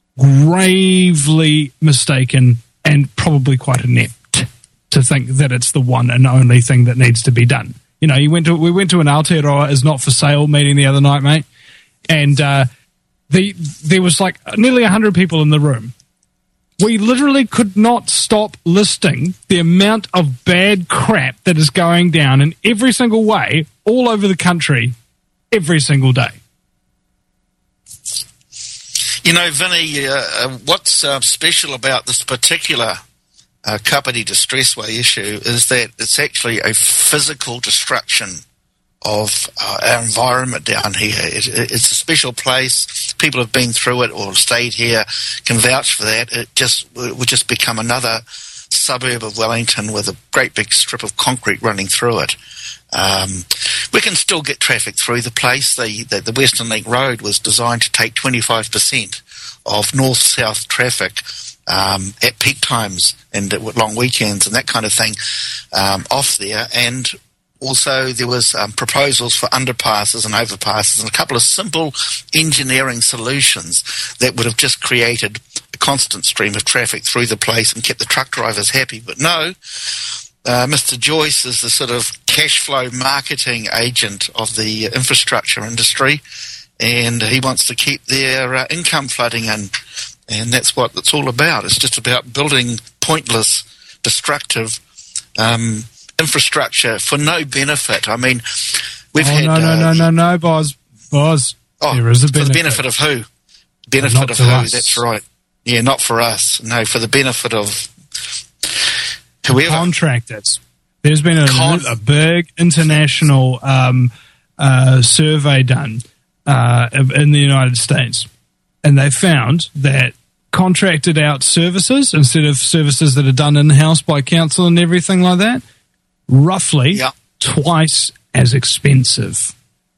mistaken and probably quite inept to think that it's the one and only thing that needs to be done. You know, we went to an Aotearoa is not for sale meeting the other night, mate, and there was like nearly 100 people in the room. We literally could not stop listing the amount of bad crap that is going down in every single way all over the country every single day. You know, Vinny, what's special about this particular Kapiti Distressway issue is that it's actually a physical destruction of our environment down here. It's a special place. People have been through it or stayed here, can vouch for that. It would just become another suburb of Wellington with a great big strip of concrete running through it. We can still get traffic through the place. The Western Link Road was designed to take 25% of north-south traffic at peak times and at long weekends and that kind of thing off there. And also there was proposals for underpasses and overpasses and a couple of simple engineering solutions that would have just created a constant stream of traffic through the place and kept the truck drivers happy. But no, Mr. Joyce is the sort of cash flow marketing agent of the infrastructure industry, and he wants to keep their income flooding in, and that's what it's all about. It's just about building pointless, destructive infrastructure for no benefit. I mean, we've had... No, Boz. Oh, there is a benefit. For the benefit of who? Benefit of who, us. That's right. Yeah, not for us. No, for the benefit of whoever. Contractors. There's been a big international survey done in the United States, and they found that contracted out services, instead of services that are done in-house by council and everything like that, roughly twice as expensive.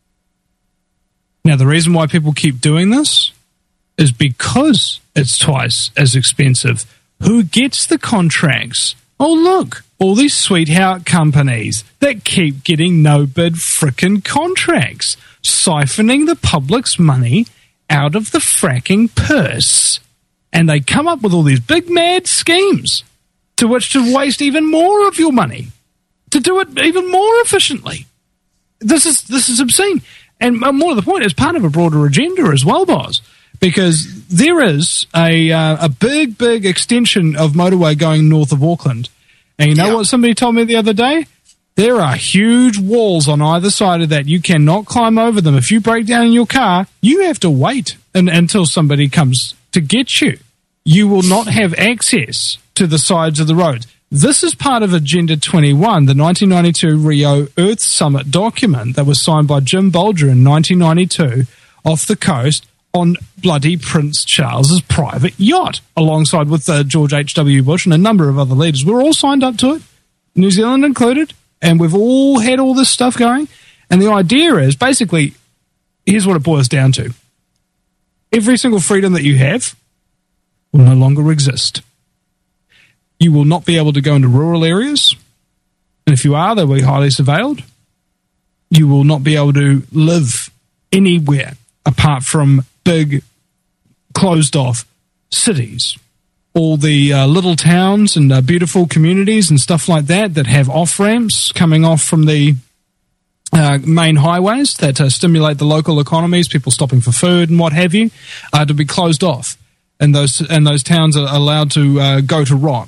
Now, the reason why people keep doing this is because it's twice as expensive. Who gets the contracts? Oh, look, all these sweetheart companies that keep getting no-bid frickin' contracts, siphoning the public's money out of the fracking purse. And they come up with all these big mad schemes to which to waste even more of your money, to do it even more efficiently. This is obscene. And more to the point, it's part of a broader agenda as well, Boz, because there is a big extension of motorway going north of Auckland. And you know what somebody told me the other day? There are huge walls on either side of that. You cannot climb over them. If you break down in your car, you have to wait until somebody comes to get you. You will not have access to the sides of the roads. This is part of Agenda 21, the 1992 Rio Earth Summit document that was signed by Jim Bolger in 1992 off the coast on bloody Prince Charles's private yacht, alongside with George H.W. Bush and a number of other leaders. We're all signed up to it, New Zealand included, and we've all had all this stuff going. And the idea is, basically, here's what it boils down to. Every single freedom that you have will no longer exist. You will not be able to go into rural areas, and if you are, they'll be highly surveilled. You will not be able to live anywhere apart from big, closed-off cities. All the little towns and beautiful communities and stuff like that have off-ramps coming off from the main highways that stimulate the local economies, people stopping for food and what have you, to be closed off. And those towns are allowed to go to rot.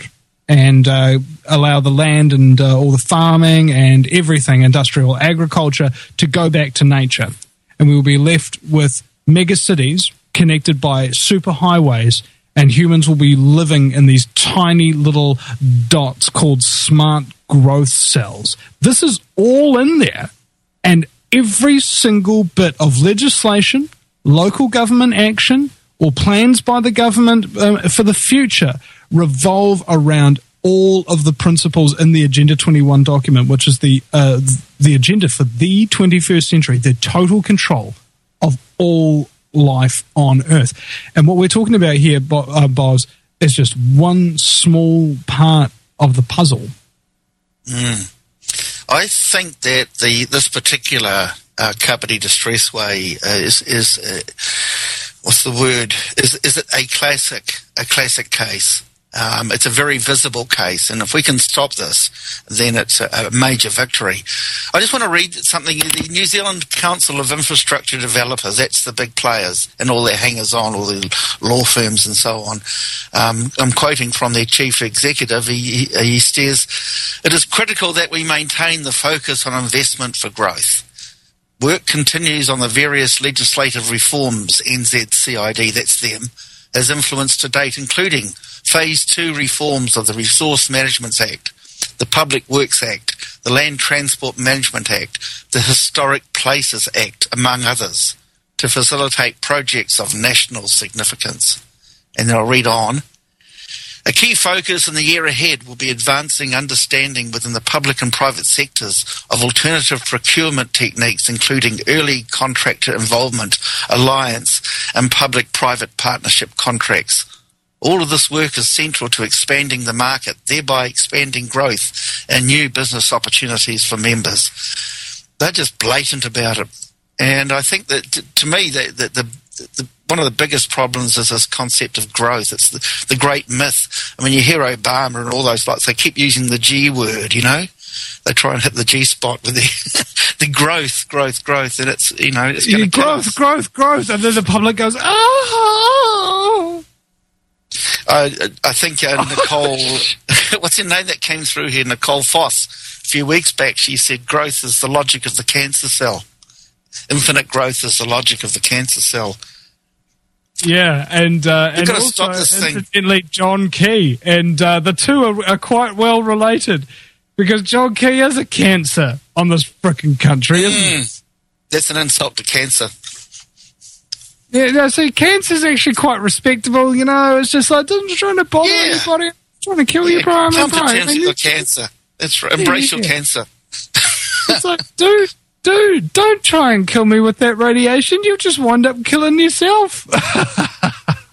and allow the land and all the farming and everything, industrial agriculture, to go back to nature. And we will be left with mega cities connected by super highways, and humans will be living in these tiny little dots called smart growth cells. This is all in there, and every single bit of legislation, local government action, or plans by the government for the future revolve around all of the principles in the Agenda 21 document, which is the agenda for the 21st century, the total control of all life on Earth. And what we're talking about here, Boz, is just one small part of the puzzle. I think that this particular Kapiti Distressway is what's the word? Is it a classic case? It's a very visible case, and if we can stop this, then it's a major victory. I just want to read something. The New Zealand Council of Infrastructure Developers, that's the big players and all their hangers-on, all the law firms and so on. I'm quoting from their chief executive. He says, "It is critical that we maintain the focus on investment for growth. Work continues on the various legislative reforms NZCID, that's them, has influenced to date, including Phase 2 reforms of the Resource Management Act, the Public Works Act, the Land Transport Management Act, the Historic Places Act, among others, to facilitate projects of national significance." And then I'll read on. "A key focus in the year ahead will be advancing understanding within the public and private sectors of alternative procurement techniques, including early contractor involvement, alliance, and public-private partnership contracts. All of this work is central to expanding the market, thereby expanding growth and new business opportunities for members." They're just blatant about it. And I think that, to me, the one of the biggest problems is this concept of growth. It's the great myth. I mean, you hear Obama and all those lots, they keep using the G word, you know? They try and hit the G spot with the growth, and it's, you know, it's going to growth, and then the public goes, oh! I think Nicole, what's her name that came through here, Nicole Foss, a few weeks back, she said growth is the logic of the cancer cell. Infinite growth is the logic of the cancer cell. Yeah, and also, stop this thing. Incidentally, John Key, and the two are quite well related, because John Key is a cancer on this frickin' country, isn't it? That's an insult to cancer. Yeah, no, see, cancer's actually quite respectable, you know. It's just like, I'm trying to bother anybody. I'm trying to kill you, Brian. Come to terms with your cancer. Embrace your cancer. It's like, dude, don't try and kill me with that radiation. You'll just wind up killing yourself. I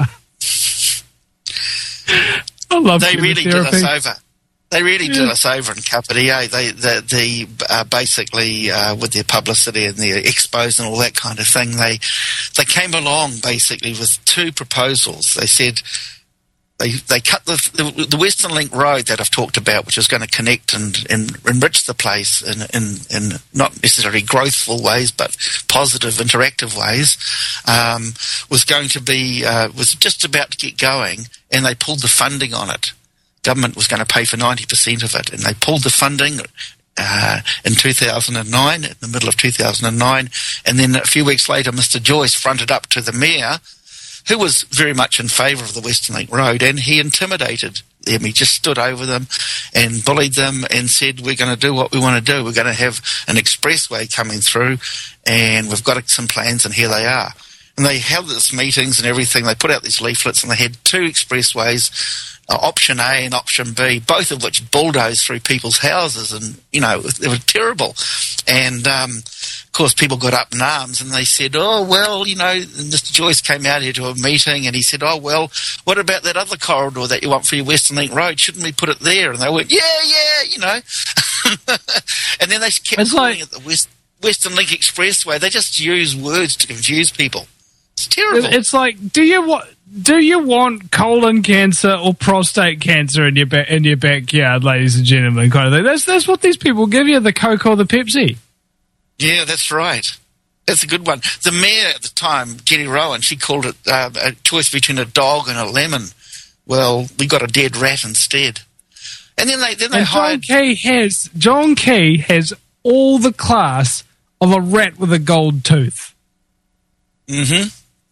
love They really did us over. They really did us over in Kapiti. They basically, with their publicity and their expos and all that kind of thing, they came along basically with two proposals. They said they cut the Western Link Road that I've talked about, which is going to connect and enrich the place in not necessarily growthful ways, but positive, interactive ways, was going to be was just about to get going, and they pulled the funding on it. Government was going to pay for 90% of it, and they pulled the funding in 2009, in the middle of 2009, and then a few weeks later, Mr. Joyce fronted up to the mayor, who was very much in favour of the Western Link Road, and he intimidated them. He just stood over them and bullied them and said, we're going to do what we want to do. We're going to have an expressway coming through, and we've got some plans, and here they are. And they held these meetings and everything. They put out these leaflets, and they had two expressways, option A and option B, both of which bulldozed through people's houses, and, you know, they were terrible. And, of course, people got up in arms, and they said, oh, well, you know, Mr. Joyce came out here to a meeting, and he said, oh, well, what about that other corridor that you want for your Western Link Road? Shouldn't we put it there? And they went, yeah, you know. And then they kept calling it the Western Link Expressway. They just use words to confuse people. It's terrible. It's like, do you want colon cancer or prostate cancer in your backyard, ladies and gentlemen? Kind of thing. That's what these people give you, the Coke or the Pepsi. Yeah, that's right. That's a good one. The mayor at the time, Jenny Rowan, she called it a choice between a dog and a lemon. Well, we got a dead rat instead. And then they And hired. John Key has all the class of a rat with a gold tooth. Mm-hmm.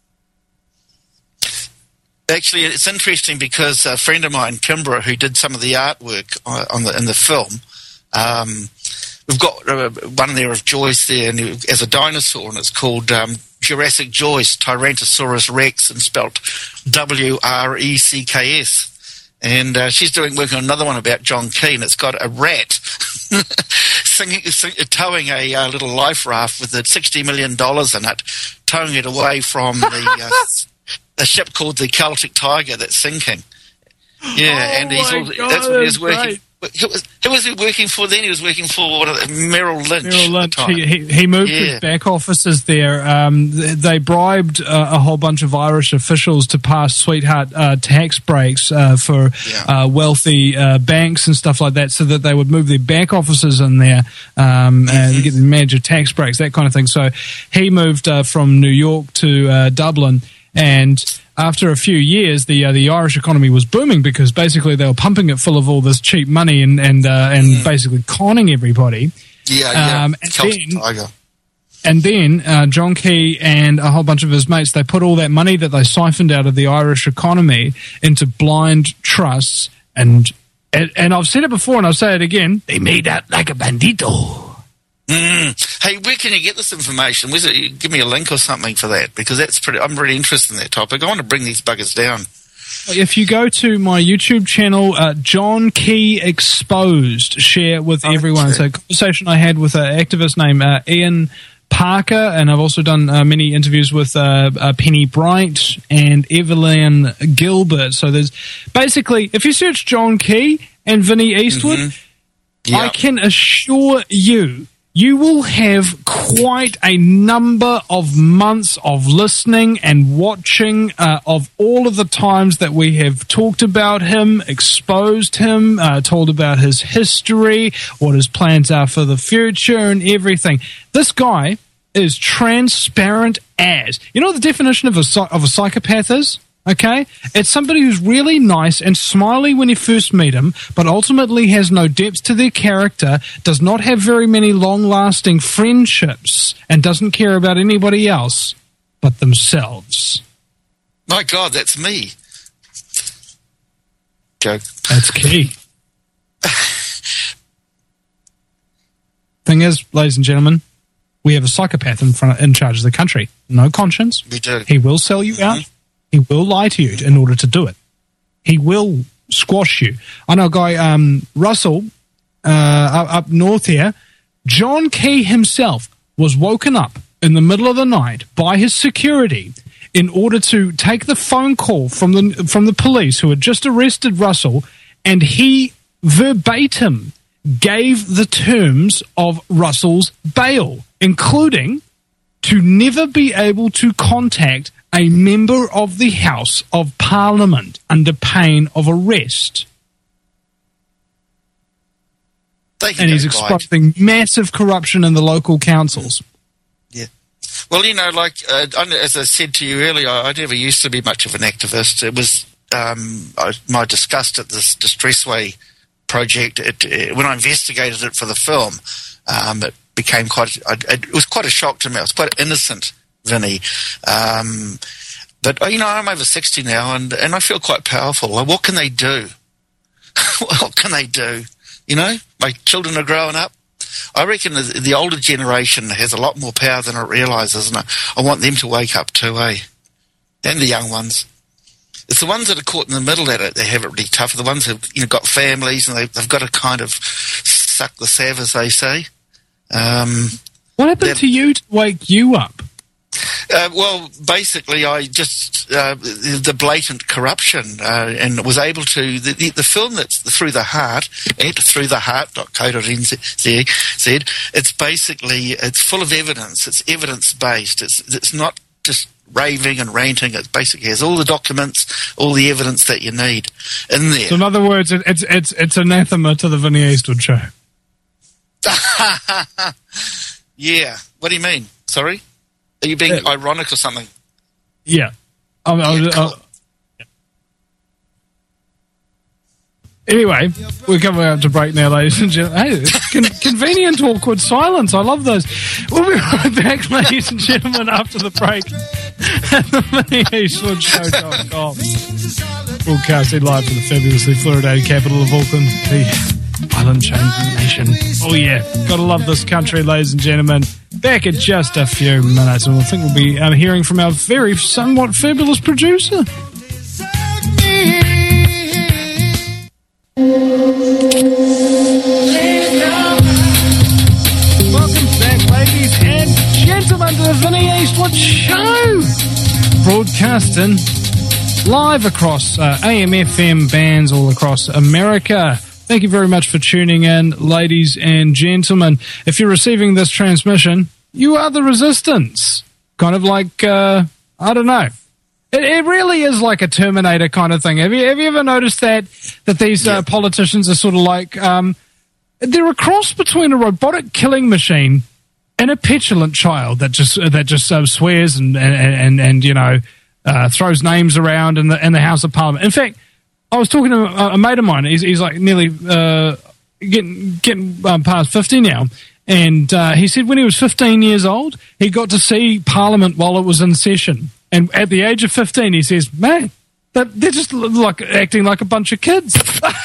Actually, it's interesting because a friend of mine, Kimbra, who did some of the artwork in the film, we've got one there of Joyce there as a dinosaur, and it's called Jurassic Joyce, Tyrannosaurus Rex, and spelt W-R-E-C-K-S. And she's working on another one about John Key, and it's got a rat towing a little life raft with $60 million in it, towing it away from a ship called the Celtic Tiger that's sinking. Yeah, and that's what he was working. Great. Who was he working for then? He was working for Merrill Lynch. Merrill Lynch. He moved his back offices there. They bribed a whole bunch of Irish officials to pass sweetheart tax breaks for wealthy banks and stuff like that, so that they would move their back offices in there and get the major tax breaks, that kind of thing. So he moved from New York to Dublin, and after a few years, the Irish economy was booming because basically they were pumping it full of all this cheap money and basically conning everybody. And then John Key and a whole bunch of his mates, they put all that money that they siphoned out of the Irish economy into blind trusts, and I've said it before and I'll say it again, they made out like a bandito. Hey, where can you get this information? Give me a link or something for that, because I'm really interested in that topic. I want to bring these buggers down. If you go to my YouTube channel, John Key Exposed, share with everyone. It's a conversation I had with an activist named Ian Parker, and I've also done many interviews with Penny Bright and Evelyn Gilbert. So there's basically, if you search John Key and Vinnie Eastwood, I can assure you, you will have quite a number of months of listening and watching of all of the times that we have talked about him, exposed him, told about his history, what his plans are for the future and everything. This guy is transparent as. You know what the definition of a psychopath is? Okay? It's somebody who's really nice and smiley when you first meet him, but ultimately has no depth to their character, does not have very many long-lasting friendships, and doesn't care about anybody else but themselves. My God, that's me. Joke. That's key. Thing is, ladies and gentlemen, we have a psychopath in charge of the country. No conscience. We do. He will sell you out. He will lie to you in order to do it. He will squash you. I know a guy, Russell, up north here, John Key himself was woken up in the middle of the night by his security in order to take the phone call from the police who had just arrested Russell, and he verbatim gave the terms of Russell's bail, including to never be able to contact a member of the House of Parliament under pain of arrest. And he's exposing massive corruption in the local councils. Yeah. Well, you know, like, as I said to you earlier, I never used to be much of an activist. It was my disgust at this Distressway project. When I investigated it for the film, it became it was quite a shock to me. I was quite innocent, Vinny. But, you know, I'm over 60 now, and I feel quite powerful. Like, what can they do? What can they do? You know, my children are growing up. I reckon the older generation has a lot more power than it realises, and I want them to wake up too, eh? And the young ones. It's the ones that are caught in the middle that they have it really tough. The ones who've, you know, got families, and they've got to kind of suck the sav, as they say. What happened to you to wake you up? Well, basically, I just the blatant corruption, and was able to the film that's Through the Heart at throughtheheart.co.nz. It's full of evidence. It's evidence based. It's not just raving and ranting. It basically has all the documents, all the evidence that you need in there. So, in other words, it's anathema to the Vinnie Eastwood show. Yeah. What do you mean? Sorry. Are you being ironic or something? Yeah. Cool. Anyway, we're coming out to break now, ladies and gentlemen. Hey, it's convenient, awkward silence. I love those. We'll be right back, ladies and gentlemen, after the break at theMinnieEastwoodShow.com. Broadcasting live from the fabulously fluoridated capital of Auckland, the island-changing nation. Oh, yeah. Gotta love this country, ladies and gentlemen. Back in just a few minutes, and I think we'll be hearing from our very somewhat fabulous producer. Welcome back, ladies and gentlemen, to the Vinnie Eastwood Show. Broadcasting live across AM/FM bands all across America. Thank you very much for tuning in, ladies and gentlemen. If you're receiving this transmission, you are the resistance. Kind of like, I don't know. It really is like a Terminator kind of thing. Have you ever noticed that these politicians are sort of like they're a cross between a robotic killing machine and a petulant child that just swears and you know throws names around in the House of Parliament. In fact, I was talking to a mate of mine. He's like nearly getting past 50 now. And he said when he was 15 years old, he got to see Parliament while it was in session. And at the age of 15, he says, man, they're just like acting like a bunch of kids.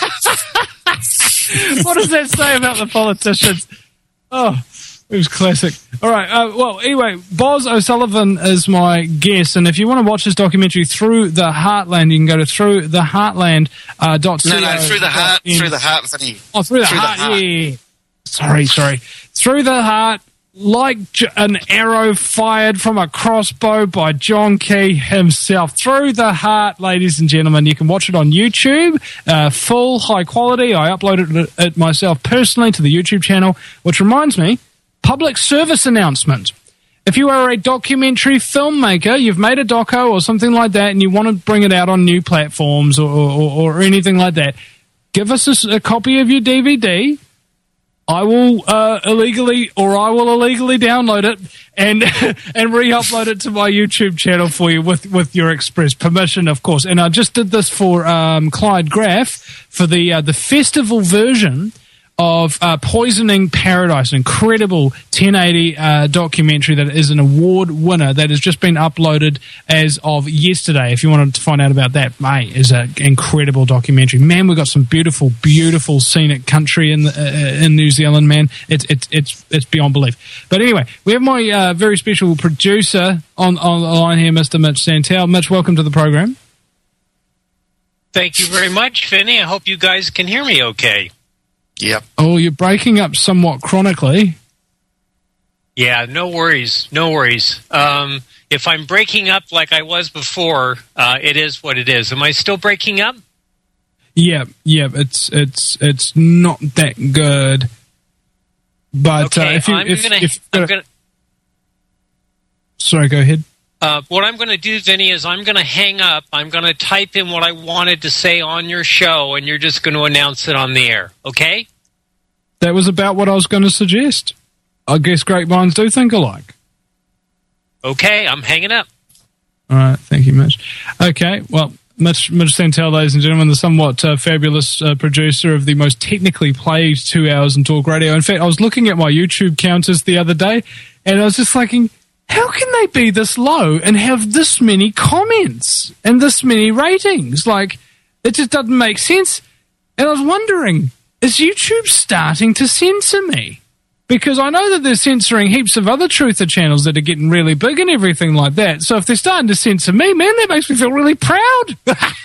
What does that say about the politicians? Oh, it was classic. All right. Well, anyway, Boz O'Sullivan is my guest. And if you want to watch this documentary, Through the Heartland, you can go to throughtheheartland.co. No, Through the Heart, Vinny. Oh, Through the Heart, yeah. Sorry. Through the Heart, like an arrow fired from a crossbow by John Key himself. Through the Heart, ladies and gentlemen. You can watch it on YouTube, full, high quality. I uploaded it myself personally to the YouTube channel, which reminds me, public service announcement. If you are a documentary filmmaker, you've made a doco or something like that, and you want to bring it out on new platforms or anything like that, give us a copy of your DVD. I will illegally download it and re-upload it to my YouTube channel for you with your express permission, of course. And I just did this for Clyde Graff for the festival version of Poisoning Paradise, an incredible 1080 documentary that is an award winner that has just been uploaded as of yesterday. If you wanted to find out about that, mate, is an incredible documentary. Man, we've got some beautiful, beautiful scenic country in New Zealand, man. It's beyond belief. But anyway, we have my very special producer on the line here, Mr. Mitch Santel. Mitch, welcome to the program. Thank you very much, Vinny. I hope you guys can hear me okay. Yep. Oh, you're breaking up somewhat chronically. Yeah, no worries. If I'm breaking up like I was before, it is what it is. Am I still breaking up? Yeah. It's not that good. But okay, sorry, go ahead. What I'm going to do, Vinny, is I'm going to hang up. I'm going to type in what I wanted to say on your show, and you're just going to announce it on the air, okay? That was about what I was going to suggest. I guess great minds do think alike. Okay, I'm hanging up. All right, thank you, Mitch. Okay, well, Mitch Santel, ladies and gentlemen, the somewhat fabulous producer of the most technically played 2 hours in talk radio. In fact, I was looking at my YouTube counters the other day, and I was just thinking, how can they be this low and have this many comments and this many ratings? Like, it just doesn't make sense. And I was wondering, is YouTube starting to censor me? Because I know that they're censoring heaps of other truther channels that are getting really big and everything like that. So if they're starting to censor me, man, that makes me feel really proud.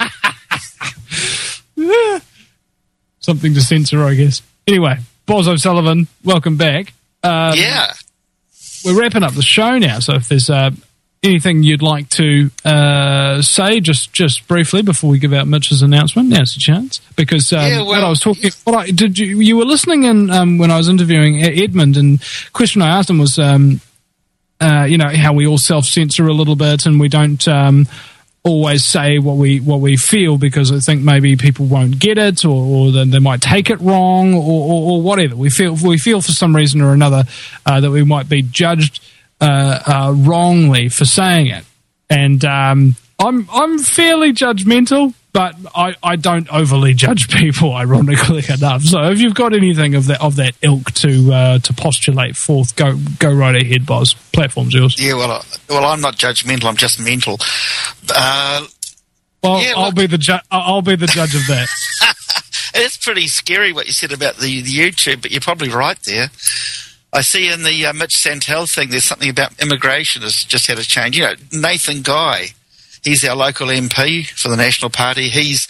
Something to censor, I guess. Anyway, Boz O'Sullivan, welcome back. Yeah. We're wrapping up the show now, so if there's anything you'd like to say, just briefly before we give out Mitch's announcement, now's the chance. Because what I was talking, you were listening in when I was interviewing Edmund, and the question I asked him was, how we all self-censor a little bit, and we don't always say what we feel because I think maybe people won't get it, or they might take it wrong, or whatever. We feel for some reason or another that we might be judged wrongly for saying it, and I'm fairly judgmental but I don't overly judge people, ironically enough. So if you've got anything of that ilk to postulate forth, go right ahead, Boz. Platform's yours. Yeah, well, I'm not judgmental. I'm just mental. I'll be the judge of that. It's pretty scary what you said about the YouTube, but you're probably right there. I see in the Mitch Santel thing, there's something about immigration has just had a change. You know, Nathan Guy, he's our local MP for the National Party. He's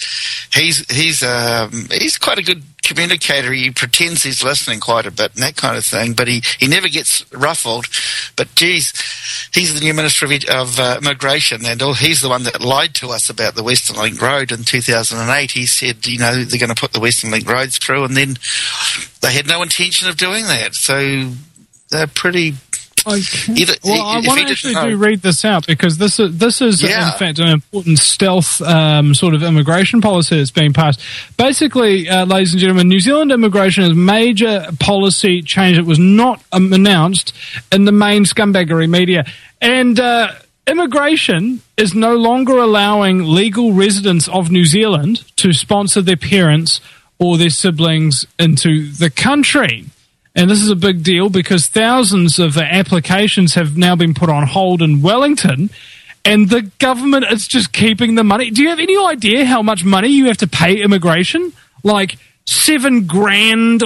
quite a good communicator. He pretends he's listening quite a bit and that kind of thing, but he never gets ruffled. But geez, he's the new Minister of Immigration, and he's the one that lied to us about the Western Link Road in 2008. He said, you know, they're going to put the Western Link roads through, and then they had no intention of doing that. So they're pretty... Okay. I want to actually read this out, because this is in fact an important stealth sort of immigration policy that's being passed. Basically, ladies and gentlemen, New Zealand immigration is a major policy change that was not announced in the main scumbaggery media. And immigration is no longer allowing legal residents of New Zealand to sponsor their parents or their siblings into the country. And this is a big deal because thousands of applications have now been put on hold in Wellington, and the government is just keeping the money. Do you have any idea how much money you have to pay immigration? Like $7,000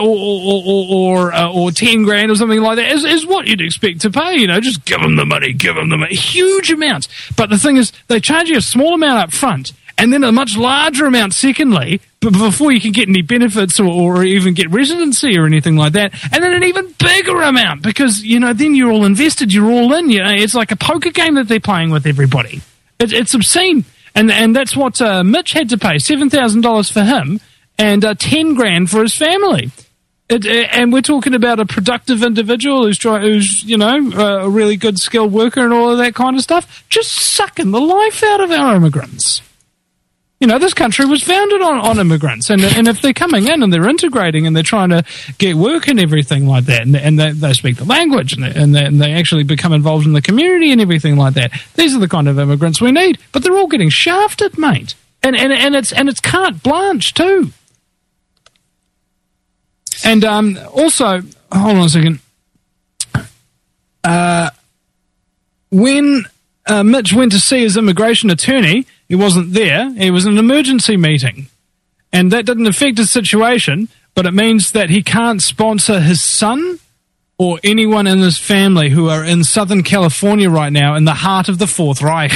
or 10 grand or something like that is what you'd expect to pay. You know, just give them the money, huge amounts. But the thing is, they charge you a small amount up front, and then a much larger amount secondly, but before you can get any benefits or even get residency or anything like that, and then an even bigger amount, because, you know, then you're all invested, you're all in, you know, it's like a poker game that they're playing with everybody. It's obscene. And that's what Mitch had to pay, $7,000 for him and 10 grand for his family. And we're talking about a productive individual who's you know, a really good skilled worker and all of that kind of stuff, just sucking the life out of our immigrants. You know, this country was founded on immigrants, and if they're coming in and they're integrating and they're trying to get work and everything like that, and they speak the language and they actually become involved in the community and everything like that, these are the kind of immigrants we need. But they're all getting shafted, mate, and it's carte blanche too. And also, hold on a second. When Mitch went to see his immigration attorney, he wasn't there. It was an emergency meeting. And that didn't affect his situation, but it means that he can't sponsor his son or anyone in his family who are in Southern California right now in the heart of the Fourth Reich.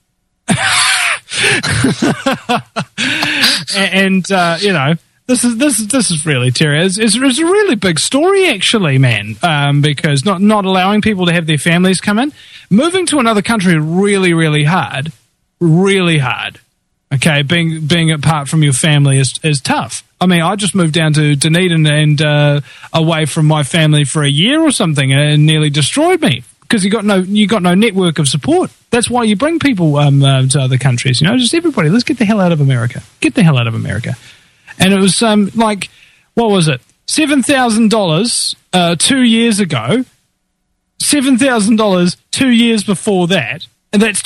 And you know, this is really Terry. It's a really big story, actually, man. Because not allowing people to have their families come in, moving to another country, really hard. Really hard. Okay, being apart from your family is tough. I mean, I just moved down to Dunedin and away from my family for a year or something, and it nearly destroyed me because you got no network of support. That's why you bring people to other countries. You know, just everybody, let's get the hell out of America. Get the hell out of America. And it was like, what was it? $7,000 2 years ago. $7,000 2 years before that. And that's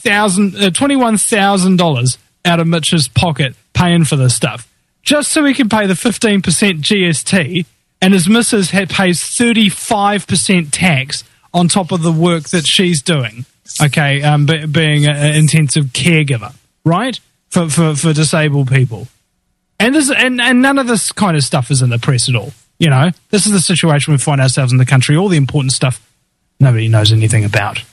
$21,000 out of Mitch's pocket paying for this stuff. Just so he can pay the 15% GST, and his missus pays 35% tax on top of the work that she's doing, okay, being an intensive caregiver, right, for disabled people. And none of this kind of stuff is in the press at all, you know. This is the situation we find ourselves in the country. All the important stuff nobody knows anything about.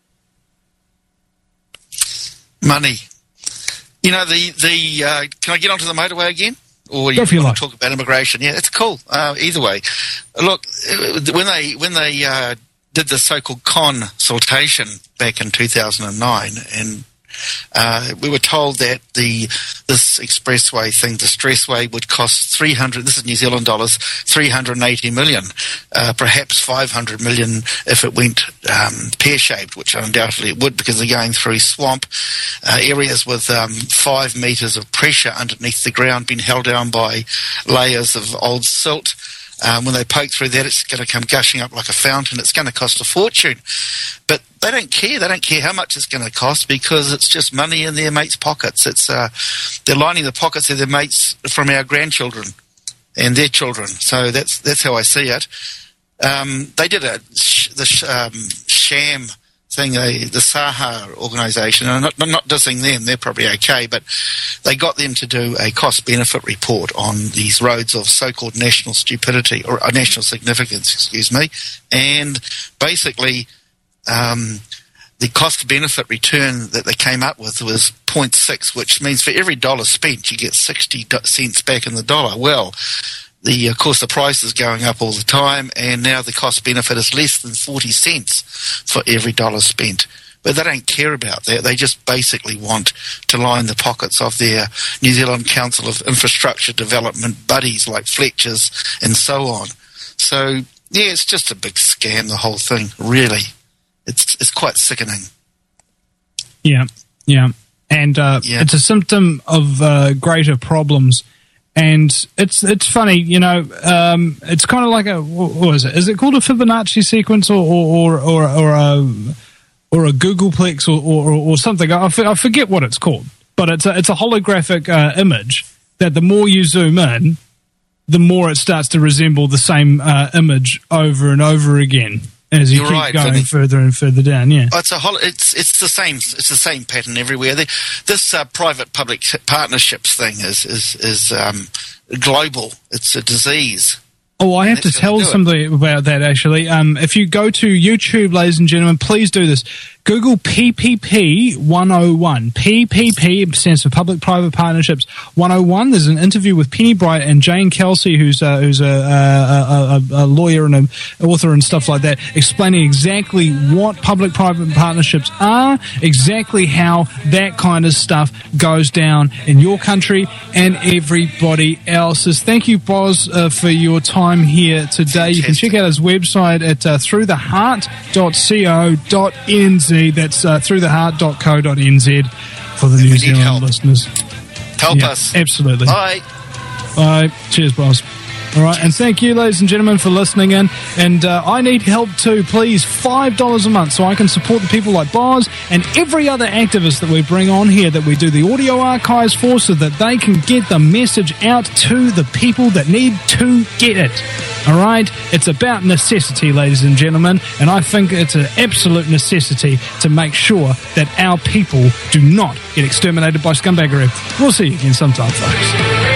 Money. You know, the can I get onto the motorway again? Or you want to talk about immigration? Yeah, it's cool. Either way. Look, when they did the so-called consultation back in 2009, and we were told that this expressway thing, the Stressway, would cost this is New Zealand dollars, 380 million, perhaps 500 million if it went pear-shaped, which undoubtedly it would, because they're going through swamp areas with 5 meters of pressure underneath the ground, being held down by layers of old silt. When they poke through that, it's going to come gushing up like a fountain. It's going to cost a fortune. But they don't care. They don't care how much it's going to cost because it's just money in their mates' pockets. It's they're lining the pockets of their mates from our grandchildren and their children. So that's how I see it. They did the sham thing, the SAHA organisation, and I'm not dissing them, they're probably okay, but they got them to do a cost-benefit report on these roads of so-called national stupidity, or national significance, and basically the cost-benefit return that they came up with was 0.6, which means for every dollar spent, you get 60 cents back in the dollar. Well, of course, the price is going up all the time, and now the cost benefit is less than 40 cents for every dollar spent. But they don't care about that. They just basically want to line the pockets of their New Zealand Council of Infrastructure Development buddies like Fletcher's and so on. So, yeah, it's just a big scam, the whole thing, really. It's quite sickening. Yeah. And it's a symptom of greater problems. And it's funny, you know. It's kind of like what is it? Is it called a Fibonacci sequence or a Googleplex or something? I forget what it's called, but it's a holographic image that the more you zoom in, the more it starts to resemble the same image over and over again as you keep going further and further down. Yeah, it's the same. It's the same pattern everywhere. This private-public partnerships thing is global. It's a disease. Oh, I have to tell something about that, actually. If you go to YouTube, ladies and gentlemen, please do this. Google PPP 101. PPP stands for Public-Private Partnerships 101. There's an interview with Penny Bright and Jane Kelsey, who's a lawyer and an author and stuff like that, explaining exactly what public-private partnerships are, exactly how that kind of stuff goes down in your country and everybody else's. Thank you, Boz, for your time here today. You can check out his website at throughtheheart.co.nz. That's throughtheheart.co.nz for the New Zealand listeners. Help us. Absolutely. Bye. Cheers, boss. All right, and thank you, ladies and gentlemen, for listening in. And I need help too. Please, $5 a month so I can support the people like Boz and every other activist that we bring on here that we do the audio archives for so that they can get the message out to the people that need to get it. All right? It's about necessity, ladies and gentlemen, and I think it's an absolute necessity to make sure that our people do not get exterminated by scumbaggery. We'll see you again sometime, folks.